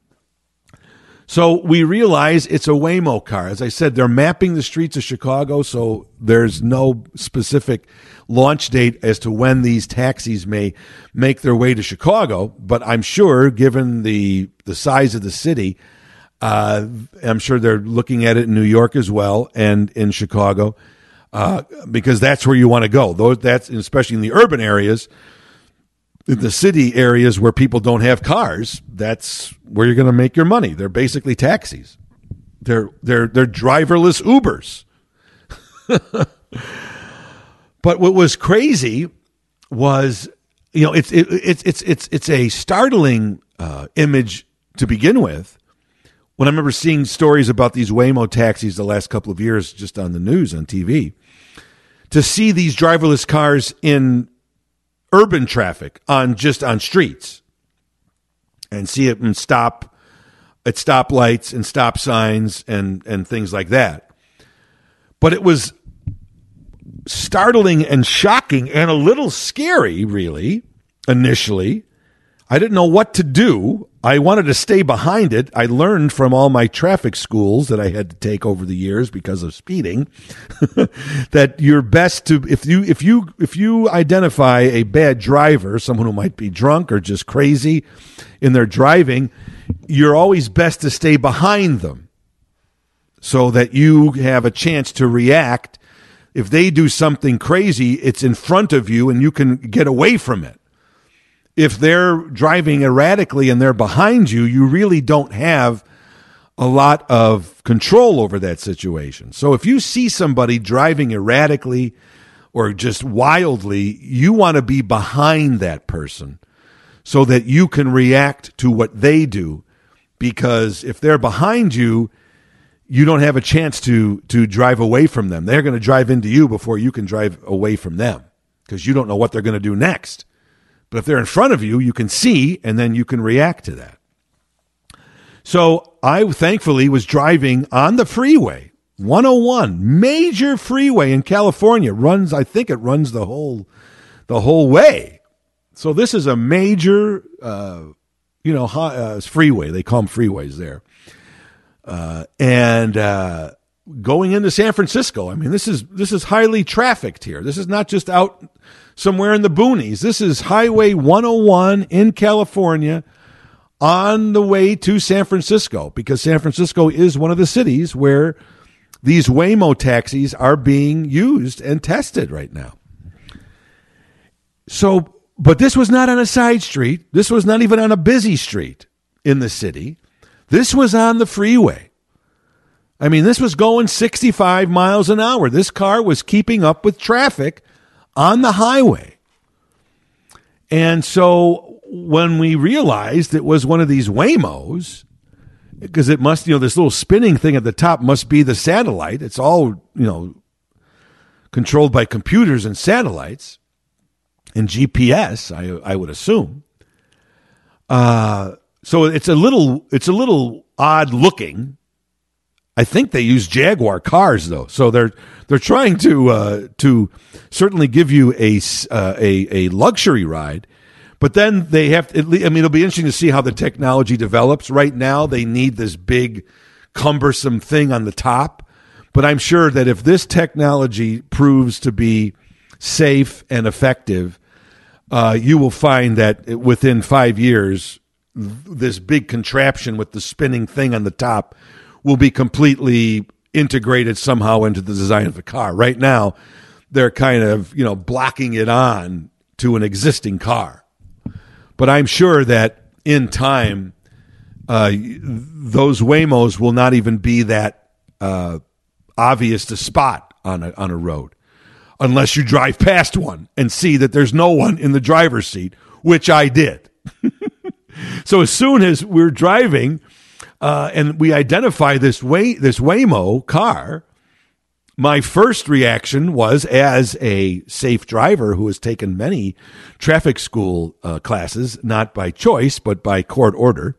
Speaker 1: So we realize it's a Waymo car. As I said, they're mapping the streets of Chicago, so there's no specific launch date as to when these taxis may make their way to Chicago. But I'm sure, given the size of the city, I'm sure they're looking at it in New York as well and in Chicago, because that's where you want to go. That's especially in the urban areas. In the city areas where people don't have cars, that's where you're going to make your money. They're basically taxis. They're driverless Ubers. But what was crazy was, it's a startling image to begin with. When I remember seeing stories about these Waymo taxis the last couple of years, just on the news, on TV, to see these driverless cars in urban traffic on streets, and see it stop at stoplights and stop signs and things like that. But it was startling and shocking and a little scary, really, initially. I didn't know what to do. I wanted to stay behind it. I learned from all my traffic schools that I had to take over the years because of speeding that you're best to, if you identify a bad driver, someone who might be drunk or just crazy in their driving, you're always best to stay behind them so that you have a chance to react. If they do something crazy, it's in front of you and you can get away from it. If they're driving erratically and they're behind you, you really don't have a lot of control over that situation. So if you see somebody driving erratically or just wildly, you want to be behind that person so that you can react to what they do. Because if they're behind you, you don't have a chance to drive away from them. They're going to drive into you before you can drive away from them, because you don't know what they're going to do next. But if they're in front of you, you can see, and then you can react to that. So I thankfully was driving on the freeway, 101, major freeway in California. I think it runs the whole way. So this is a major, freeway. They call them freeways there. And going into San Francisco, I mean, this is highly trafficked here. This is not just out somewhere in the boonies. This is Highway 101 in California on the way to San Francisco, because San Francisco is one of the cities where these Waymo taxis are being used and tested right now. So, but this was not on a side street. This was not even on a busy street in the city. This was on the freeway. I mean, this was going 65 miles an hour. This car was keeping up with traffic on the highway. And so when we realized it was one of these Waymos, because it must, this little spinning thing at the top must be the satellite. It's all, controlled by computers and satellites and GPS, I would assume. So it's a little odd looking. I think they use Jaguar cars though, so they're trying to certainly give you a luxury ride, but then they have to, I mean, it'll be interesting to see how the technology develops. Right now, they need this big, cumbersome thing on the top, but I'm sure that if this technology proves to be safe and effective, you will find that within 5 years, this big contraption with the spinning thing on the top will be completely integrated somehow into the design of the car. Right now, they're kind of, blocking it on to an existing car. But I'm sure that in time, those Waymos will not even be that obvious to spot on a road, unless you drive past one and see that there's no one in the driver's seat, which I did. So as soon as we're driving and we identify this Waymo car, my first reaction was, as a safe driver who has taken many traffic school classes, not by choice, but by court order,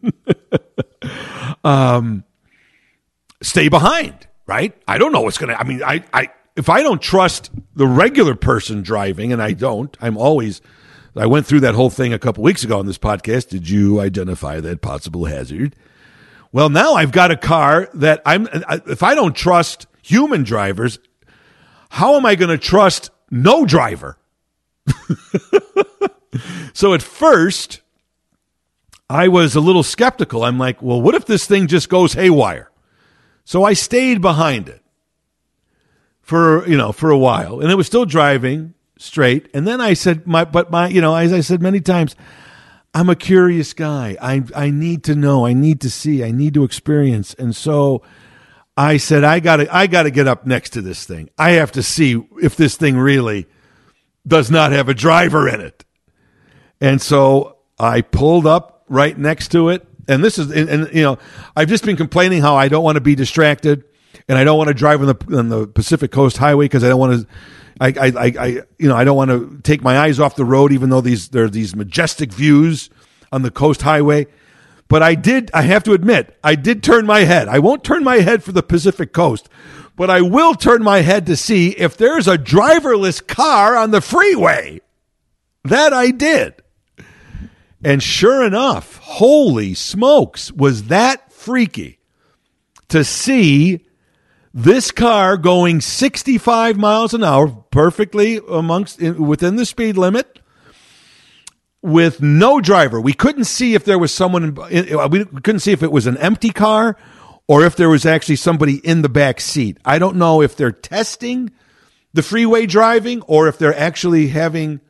Speaker 1: stay behind, right? I don't know what's going to, I mean, if I don't trust the regular person driving, and I went through that whole thing a couple weeks ago on this podcast. Did you identify that possible hazard? Well, now I've got a car that if I don't trust human drivers, how am I going to trust no driver? So at first, I was a little skeptical. I'm like, well, what if this thing just goes haywire? So I stayed behind it for a while, and it was still driving straight. And then I said, as I said many times, I'm a curious guy. I need to know. I need to see. I need to experience. And so I said, I gotta get up next to this thing. I have to see if this thing really does not have a driver in it. And so I pulled up right next to it. And this is, and I've just been complaining how I don't want to be distracted, and I don't want to drive on the Pacific Coast Highway because I don't want to. I don't want to take my eyes off the road, even though there are these majestic views on the Coast Highway. But I have to admit, I did turn my head. I won't turn my head for the Pacific Coast, but I will turn my head to see if there's a driverless car on the freeway. That I did. And sure enough, holy smokes, was that freaky to see this car going 65 miles an hour, perfectly within the speed limit, with no driver. We couldn't see if there was someone. We couldn't see if it was an empty car or if there was actually somebody in the back seat. I don't know if they're testing the freeway driving or if they're actually having,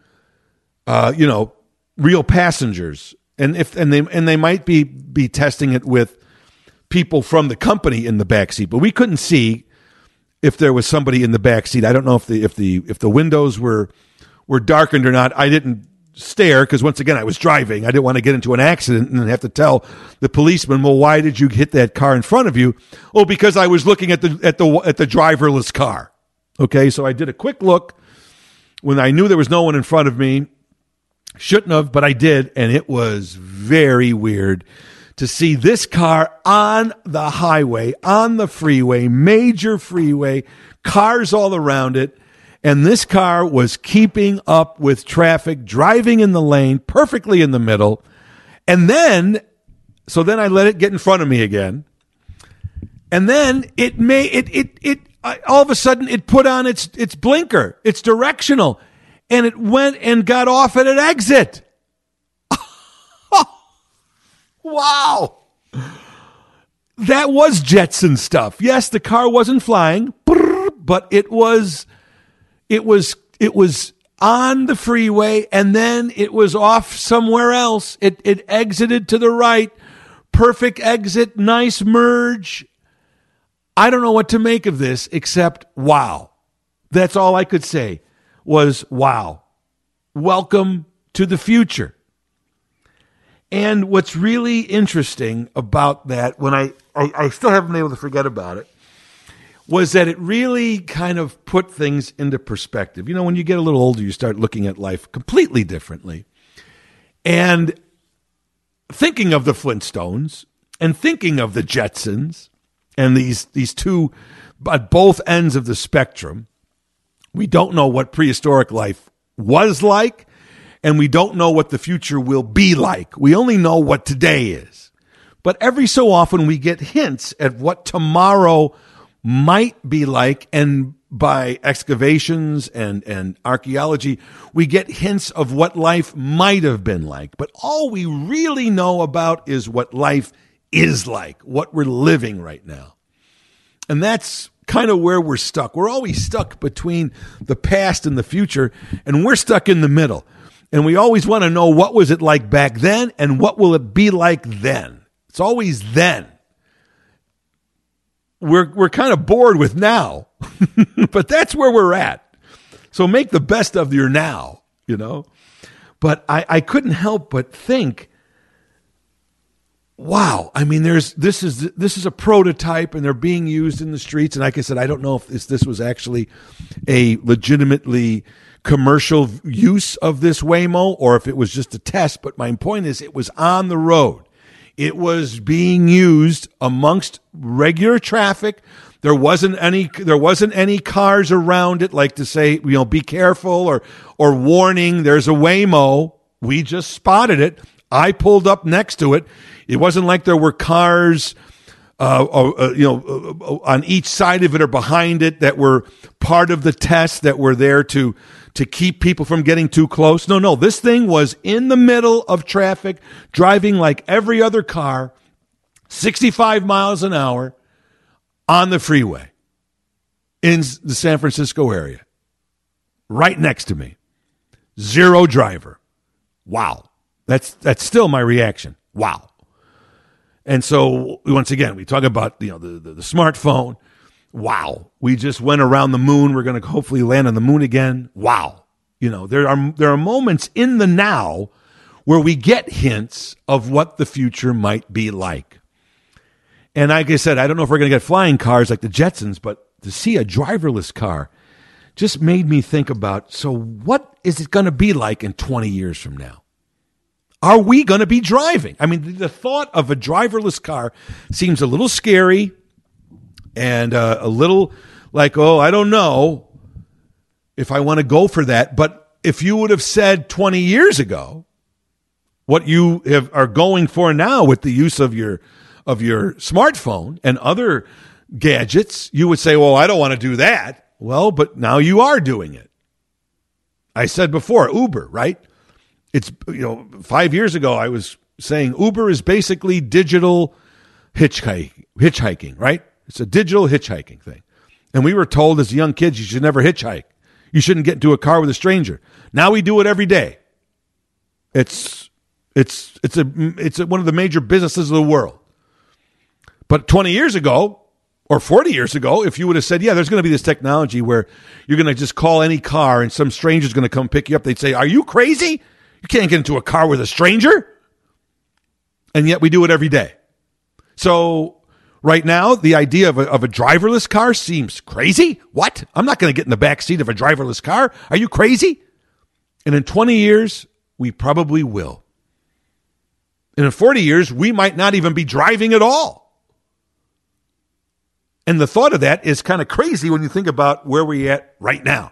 Speaker 1: real passengers, and they might be testing it with people from the company in the backseat, but we couldn't see if there was somebody in the backseat. I don't know if the windows were darkened or not. I didn't stare because, once again, I was driving. I didn't want to get into an accident and have to tell the policeman, well, why did you hit that car in front of you? Oh, because I was looking at the driverless car. Okay, so I did a quick look when I knew there was no one in front of me. Shouldn't have, but I did, and it was very weird to see this car on the highway, on the freeway, major freeway, cars all around it, and this car was keeping up with traffic, driving in the lane, perfectly in the middle, and then I let it get in front of me again, and then all of a sudden it put on its blinker, its directional, and it went and got off at an exit. Wow. That was Jetson stuff. Yes, the car wasn't flying, but it was on the freeway, and then it was off somewhere else. It exited to the right. Perfect exit, nice merge. I don't know what to make of this except wow. That's all I could say was wow. Welcome to the future. And what's really interesting about that, when I still haven't been able to forget about it, was that it really kind of put things into perspective. When you get a little older, you start looking at life completely differently. And thinking of the Flintstones and thinking of the Jetsons and these two at both ends of the spectrum. We don't know what prehistoric life was like, and we don't know what the future will be like. We only know what today is. But every so often we get hints at what tomorrow might be like, and by excavations and archaeology, we get hints of what life might have been like. But all we really know about is what life is like, what we're living right now. And that's kind of where we're stuck. We're always stuck between the past and the future, and we're stuck in the middle. And we always want to know, what was it like back then, and what will it be like then? It's always then. We're kind of bored with now, but that's where we're at. So make the best of your now, But I couldn't help but think, wow, I mean, this is a prototype, and they're being used in the streets. And like I said, I don't know if this was actually a legitimately commercial use of this Waymo, or if it was just a test. But my point is, it was on the road. It was being used amongst regular traffic. There wasn't any cars around it, like to say, be careful or warning. There's a Waymo. We just spotted it. I pulled up next to it. It wasn't like there were cars, on each side of it or behind it that were part of the test, that were there to keep people from getting too close. No. This thing was in the middle of traffic, driving like every other car, 65 miles an hour on the freeway in the San Francisco area, right next to me. Zero driver. Wow. That's still my reaction. Wow. And so once again, we talk about the smartphone. Wow. We just went around the moon. We're going to hopefully land on the moon again. Wow. There are moments in the now where we get hints of what the future might be like. And like I said, I don't know if we're going to get flying cars like the Jetsons, but to see a driverless car just made me think about, so what is it going to be like in 20 years from now? Are we going to be driving? I mean, the thought of a driverless car seems a little scary and a little like, I don't know if I want to go for that. But if you would have said 20 years ago what you are going for now with the use of your smartphone and other gadgets, you would say, well, I don't want to do that. Well, but now you are doing it. I said before, Uber, right? It's, 5 years ago, I was saying Uber is basically digital hitchhiking, right? It's a digital hitchhiking thing. And we were told as young kids, you should never hitchhike. You shouldn't get into a car with a stranger. Now we do it every day. It's one of the major businesses of the world. But 20 years ago, or 40 years ago, if you would have said, yeah, there's going to be this technology where you're going to just call any car and some stranger's going to come pick you up, they'd say, are you crazy? You can't get into a car with a stranger. And yet we do it every day. So right now, the idea of a driverless car seems crazy. What? I'm not going to get in the back seat of a driverless car. Are you crazy? And in 20 years, we probably will. And in 40 years, we might not even be driving at all. And the thought of that is kind of crazy when you think about where we're at right now.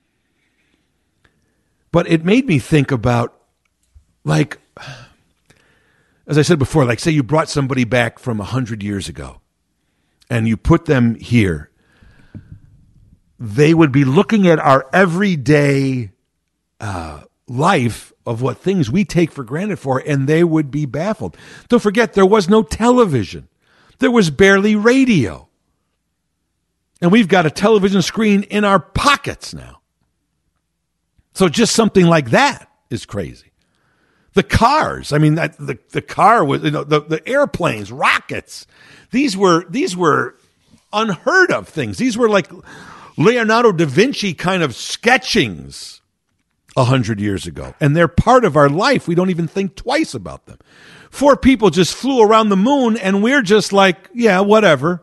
Speaker 1: But it made me think about, like, as I said before, like say you brought somebody back from 100 years ago and you put them here. They would be looking at our everyday life of what things we take for granted for, and they would be baffled. Don't forget, there was no television. There was barely radio. And we've got a television screen in our pockets now. So just something like that is crazy. The cars, I mean, the car was, the airplanes, rockets. These were unheard of things. These were like Leonardo da Vinci kind of sketchings 100 years ago. And they're part of our life. We don't even think twice about them. 4 people just flew around the moon, and we're just like, yeah, whatever.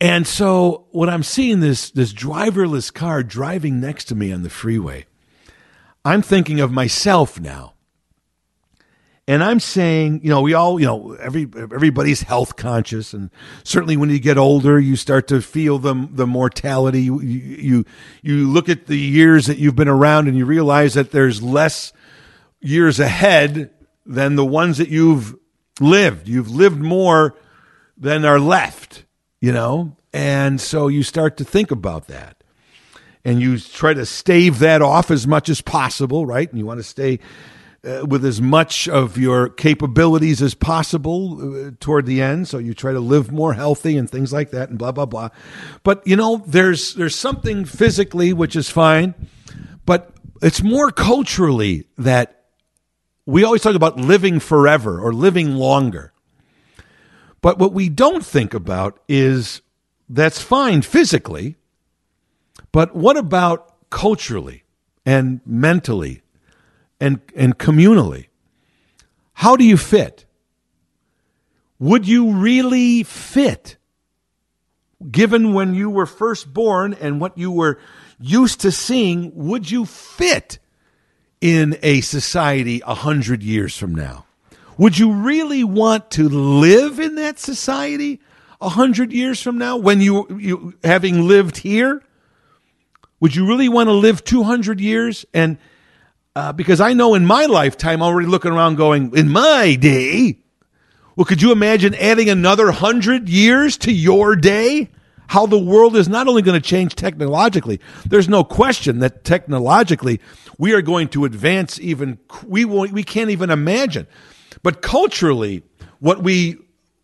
Speaker 1: And so when I'm seeing this driverless car driving next to me on the freeway, I'm thinking of myself now. And I'm saying, we all, everybody's health conscious, and certainly when you get older, you start to feel the mortality. You look at the years that you've been around, and you realize that there's less years ahead than the ones that you've lived. You've lived more than are left, and so you start to think about that, and you try to stave that off as much as possible, right? And you want to stay with as much of your capabilities as possible toward the end. So you try to live more healthy and things like that and blah, blah, blah. But, there's something physically, which is fine, but it's more culturally that we always talk about living forever or living longer. But what we don't think about is that's fine physically, but what about culturally and mentally and communally? How do you fit? Would you really fit, given when you were first born and what you were used to seeing? Would you fit in a society 100 years from now? Would you really want to live in that society 100 years from now when you having lived here? Would you really want to live 200 years? And because I know in my lifetime, I'm already looking around going, in my day, well, could you imagine adding another 100 years to your day? How the world is not only going to change technologically, there's no question that technologically we are going to advance we can't even imagine. But culturally, how we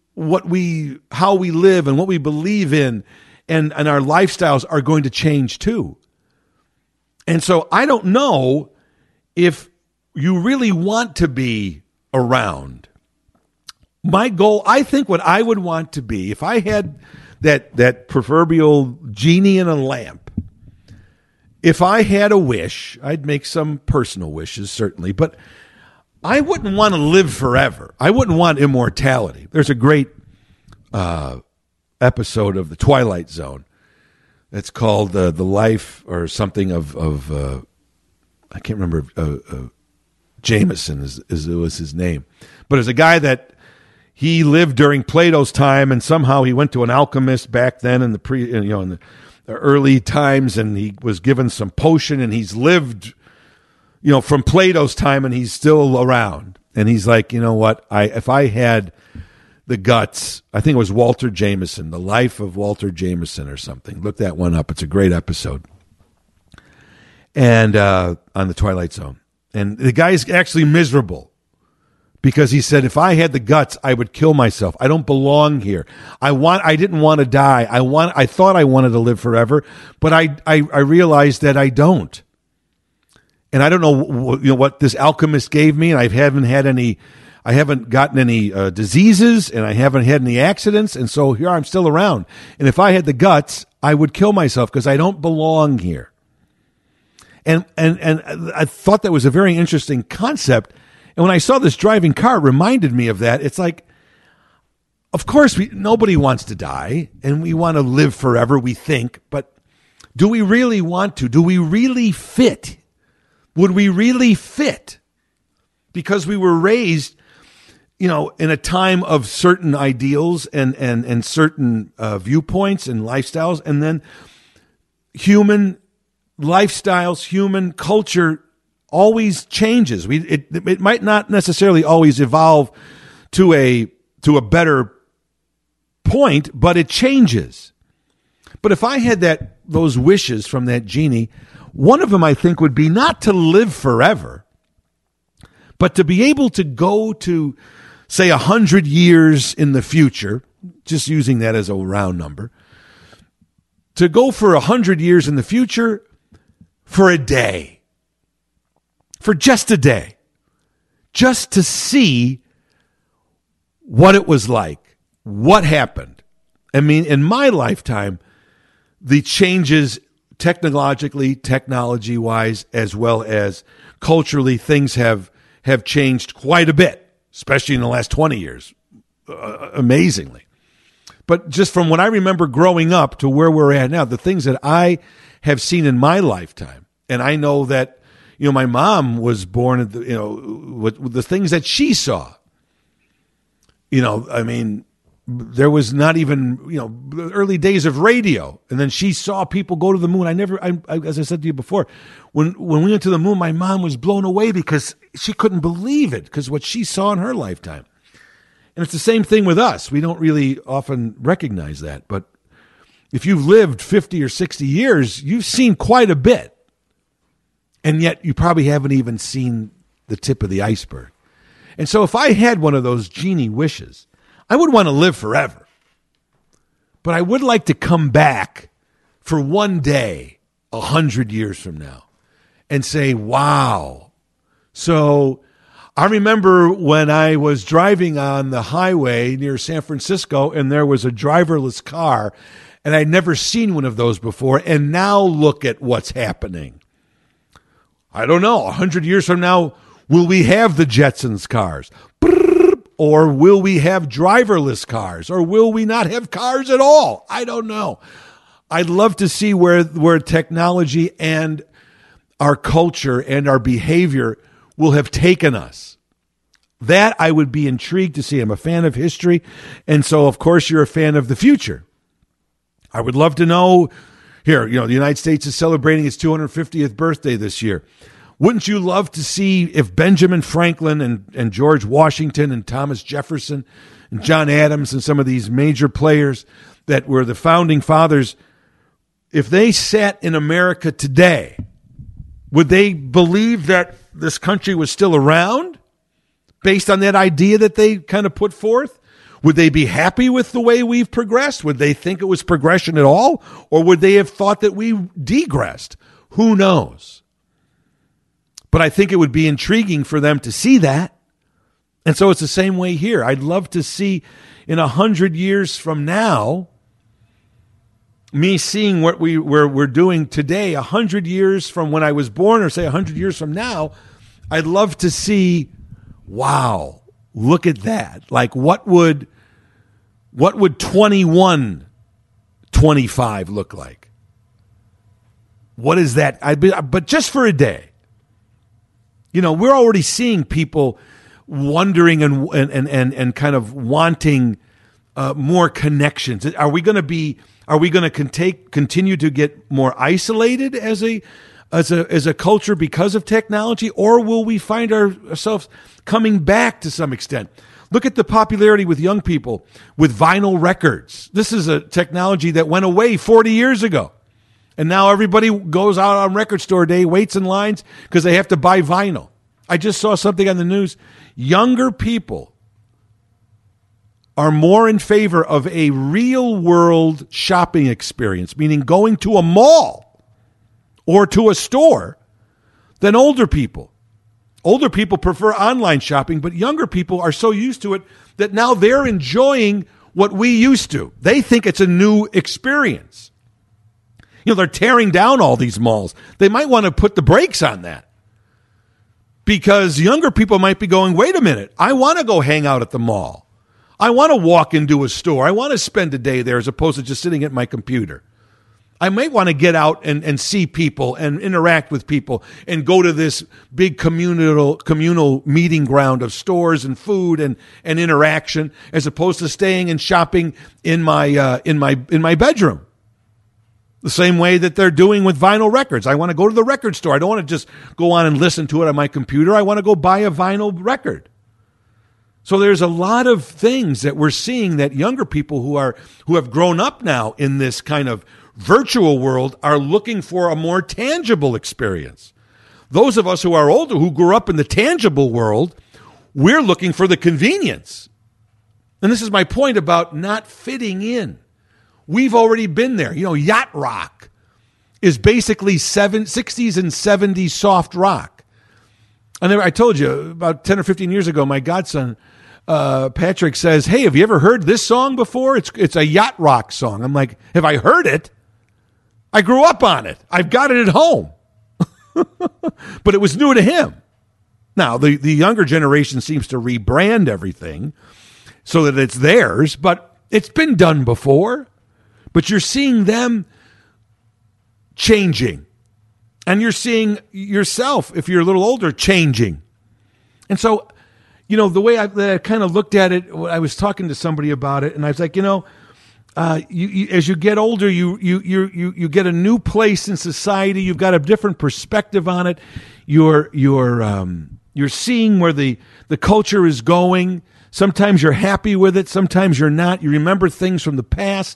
Speaker 1: live and what we believe in and our lifestyles are going to change too. And so I don't know if you really want to be around. My goal, I think what I would want to be, if I had that proverbial genie in a lamp, if I had a wish, I'd make some personal wishes, certainly, but I wouldn't want to live forever. I wouldn't want immortality. There's a great episode of The Twilight Zone that's called The Life or something of I can't remember, Jameson was his name. But there's a guy that he lived during Plato's time, and somehow he went to an alchemist back then in the early times, and he was given some potion, and he's lived, from Plato's time, and he's still around. And he's like, you know what? If I had the guts, I think it was Walter Jameson, The Life of Walter Jameson or something. Look that one up. It's a great episode. And on The Twilight Zone. And the guy's actually miserable because he said, if I had the guts, I would kill myself. I don't belong here. I didn't want to die. I thought I wanted to live forever, but I realized that I don't. And I don't know what this alchemist gave me, and I haven't gotten any diseases, and I haven't had any accidents, and so here I'm still around. And if I had the guts, I would kill myself because I don't belong here. And I thought that was a very interesting concept. And when I saw this driving car, it reminded me of that. It's like, of course, nobody wants to die, and we want to live forever, we think. But do we really want to? Do we really fit? Would we really fit? Because we were raised, in a time of certain ideals and certain viewpoints and lifestyles, and then human lifestyles, human culture always changes. It might not necessarily always evolve to a better point, but it changes. But if I had those wishes from that genie, one of them I think would be not to live forever, but to be able to go to, say, 100 years in the future, just using that as a round number, to go for 100 years in the future for a day, for just a day, just to see what it was like, what happened. I mean, in my lifetime, the changes technology-wise, as well as culturally, things have changed quite a bit, especially in the last 20 years, amazingly. But just from what I remember growing up to where we're at now, the things that I have seen in my lifetime, and I know that, my mom was born, with the things that she saw. There was not even, the early days of radio. And then she saw people go to the moon. As I said to you before, when we went to the moon, my mom was blown away because she couldn't believe it because what she saw in her lifetime. And it's the same thing with us. We don't really often recognize that. But if you've lived 50 or 60 years, you've seen quite a bit. And yet you probably haven't even seen the tip of the iceberg. And so if I had one of those genie wishes, I would want to live forever. But I would like to come back for one day, 100 years from now, and say, wow. So I remember when I was driving on the highway near San Francisco, and there was a driverless car, and I'd never seen one of those before, and now look at what's happening. I don't know, 100 years from now, will we have the Jetsons cars? Or will we have driverless cars? Or will we not have cars at all? I don't know. I'd love to see where technology and our culture and our behavior will have taken us. That I would be intrigued to see. I'm a fan of history, and so, of course, you're a fan of the future. I would love to know, here, the United States is celebrating its 250th birthday this year. Wouldn't you love to see if Benjamin Franklin and George Washington and Thomas Jefferson and John Adams and some of these major players that were the founding fathers, if they sat in America today, would they believe that this country was still around based on that idea that they kind of put forth? Would they be happy with the way we've progressed? Would they think it was progression at all? Or would they have thought that we degressed? Who knows? But I think it would be intriguing for them to see that. And so it's the same way here. I'd love to see in 100 years from now, me seeing what we're doing today, 100 years from when I was born, or say 100 years from now, I'd love to see, wow, look at that. Like what would 2125 look like? What is that? But just for a day. We're already seeing people wondering and kind of wanting more connections. Are we going to continue to get more isolated as a culture because of technology, or will we find ourselves coming back to some extent? Look at the popularity with young people with vinyl records. This is a technology that went away 40 years ago. And now everybody goes out on record store day, waits in lines because they have to buy vinyl. I just saw something on the news. Younger people are more in favor of a real world shopping experience, meaning going to a mall or to a store, than older people. Older people prefer online shopping, but younger people are so used to it that now they're enjoying what we used to. They think it's a new experience. They're tearing down all these malls. They might want to put the brakes on that because younger people might be going, wait a minute, I want to go hang out at the mall. I want to walk into a store. I want to spend a day there as opposed to just sitting at my computer. I might want to get out and see people and interact with people and go to this big communal meeting ground of stores and food and interaction as opposed to staying and shopping in my bedroom. The same way that they're doing with vinyl records. I want to go to the record store. I don't want to just go on and listen to it on my computer. I want to go buy a vinyl record. So there's a lot of things that we're seeing that younger people who have grown up now in this kind of virtual world are looking for a more tangible experience. Those of us who are older, who grew up in the tangible world, we're looking for the convenience. And this is my point about not fitting in. We've already been there. Yacht rock is basically 60s and 70s soft rock. I told you about 10 or 15 years ago, my godson, Patrick, says, hey, have you ever heard this song before? It's a yacht rock song. I'm like, have I heard it? I grew up on it. I've got it at home. But it was new to him. Now, the younger generation seems to rebrand everything so that it's theirs, but It's been done before, but you're seeing them changing. And you're seeing yourself, if you're a little older, changing. And so, the way I kind of looked at it, I was talking to somebody about it, and I was like, you, as you get older, you get a new place in society. You've got a different perspective on it. You're seeing where the culture is going. Sometimes you're happy with it. Sometimes you're not. You remember things from the past.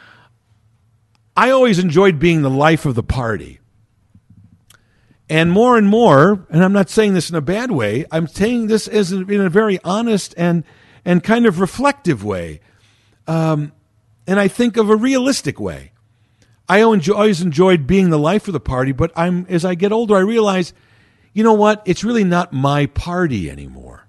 Speaker 1: I always enjoyed being the life of the party. And more, and I'm not saying this in a bad way, I'm saying this in a very honest and kind of reflective way. And I think of a realistic way. I always enjoyed being the life of the party, but as I get older, I realize, you know what? It's really not my party anymore.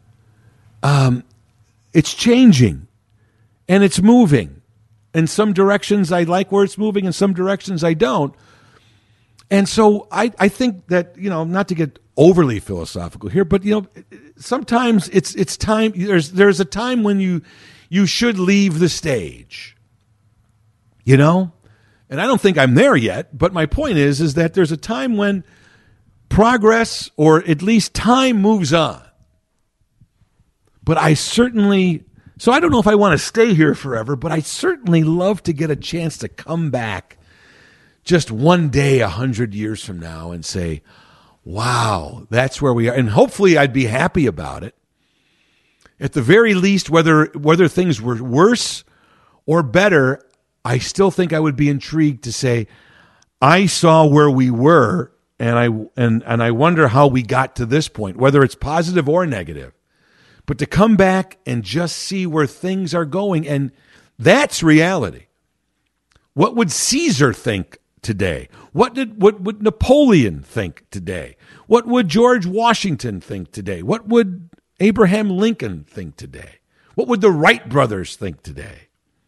Speaker 1: It's changing, and it's moving. In some directions, I like where it's moving. In some directions, I don't. And so I think that, not to get overly philosophical here, but, sometimes it's time. There's a time when you should leave the stage, And I don't think I'm there yet, but my point is that there's a time when progress, or at least time, moves on. But so I don't know if I want to stay here forever, but I certainly love to get a chance to come back just one day 100 years from now and say, wow, that's where we are. And hopefully I'd be happy about it. At the very least, whether things were worse or better, I still think I would be intrigued to say, I saw where we were, and I wonder how we got to this point, whether it's positive or negative. But to come back and just see where things are going, and that's reality. What would Caesar think today? What would Napoleon think today? What would George Washington think today? What would Abraham Lincoln think today? What would the Wright brothers think today?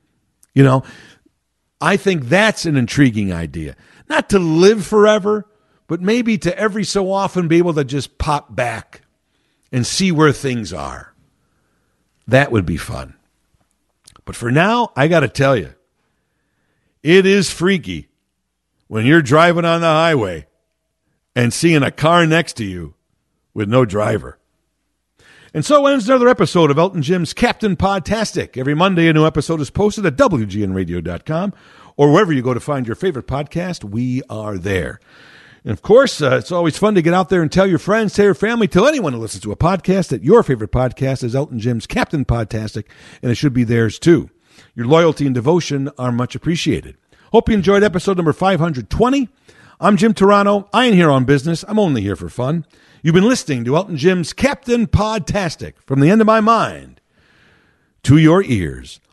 Speaker 1: I think that's an intriguing idea. Not to live forever, but maybe to every so often be able to just pop back and see where things are. That would be fun. But for now, I got to tell you, it is freaky when you're driving on the highway and seeing a car next to you with no driver. And so ends another episode of Elton Jim's Captain Podtastic. Every Monday, a new episode is posted at WGNradio.com or wherever you go to find your favorite podcast. We are there. And of course, it's always fun to get out there and tell your friends, tell your family, tell anyone who listens to a podcast that your favorite podcast is Elton Jim's Captain Podtastic, and it should be theirs too. Your loyalty and devotion are much appreciated. Hope you enjoyed episode number 520. I'm Jim Turano. I ain't here on business. I'm only here for fun. You've been listening to Elton Jim's Captain Podtastic. From the end of my mind to your ears.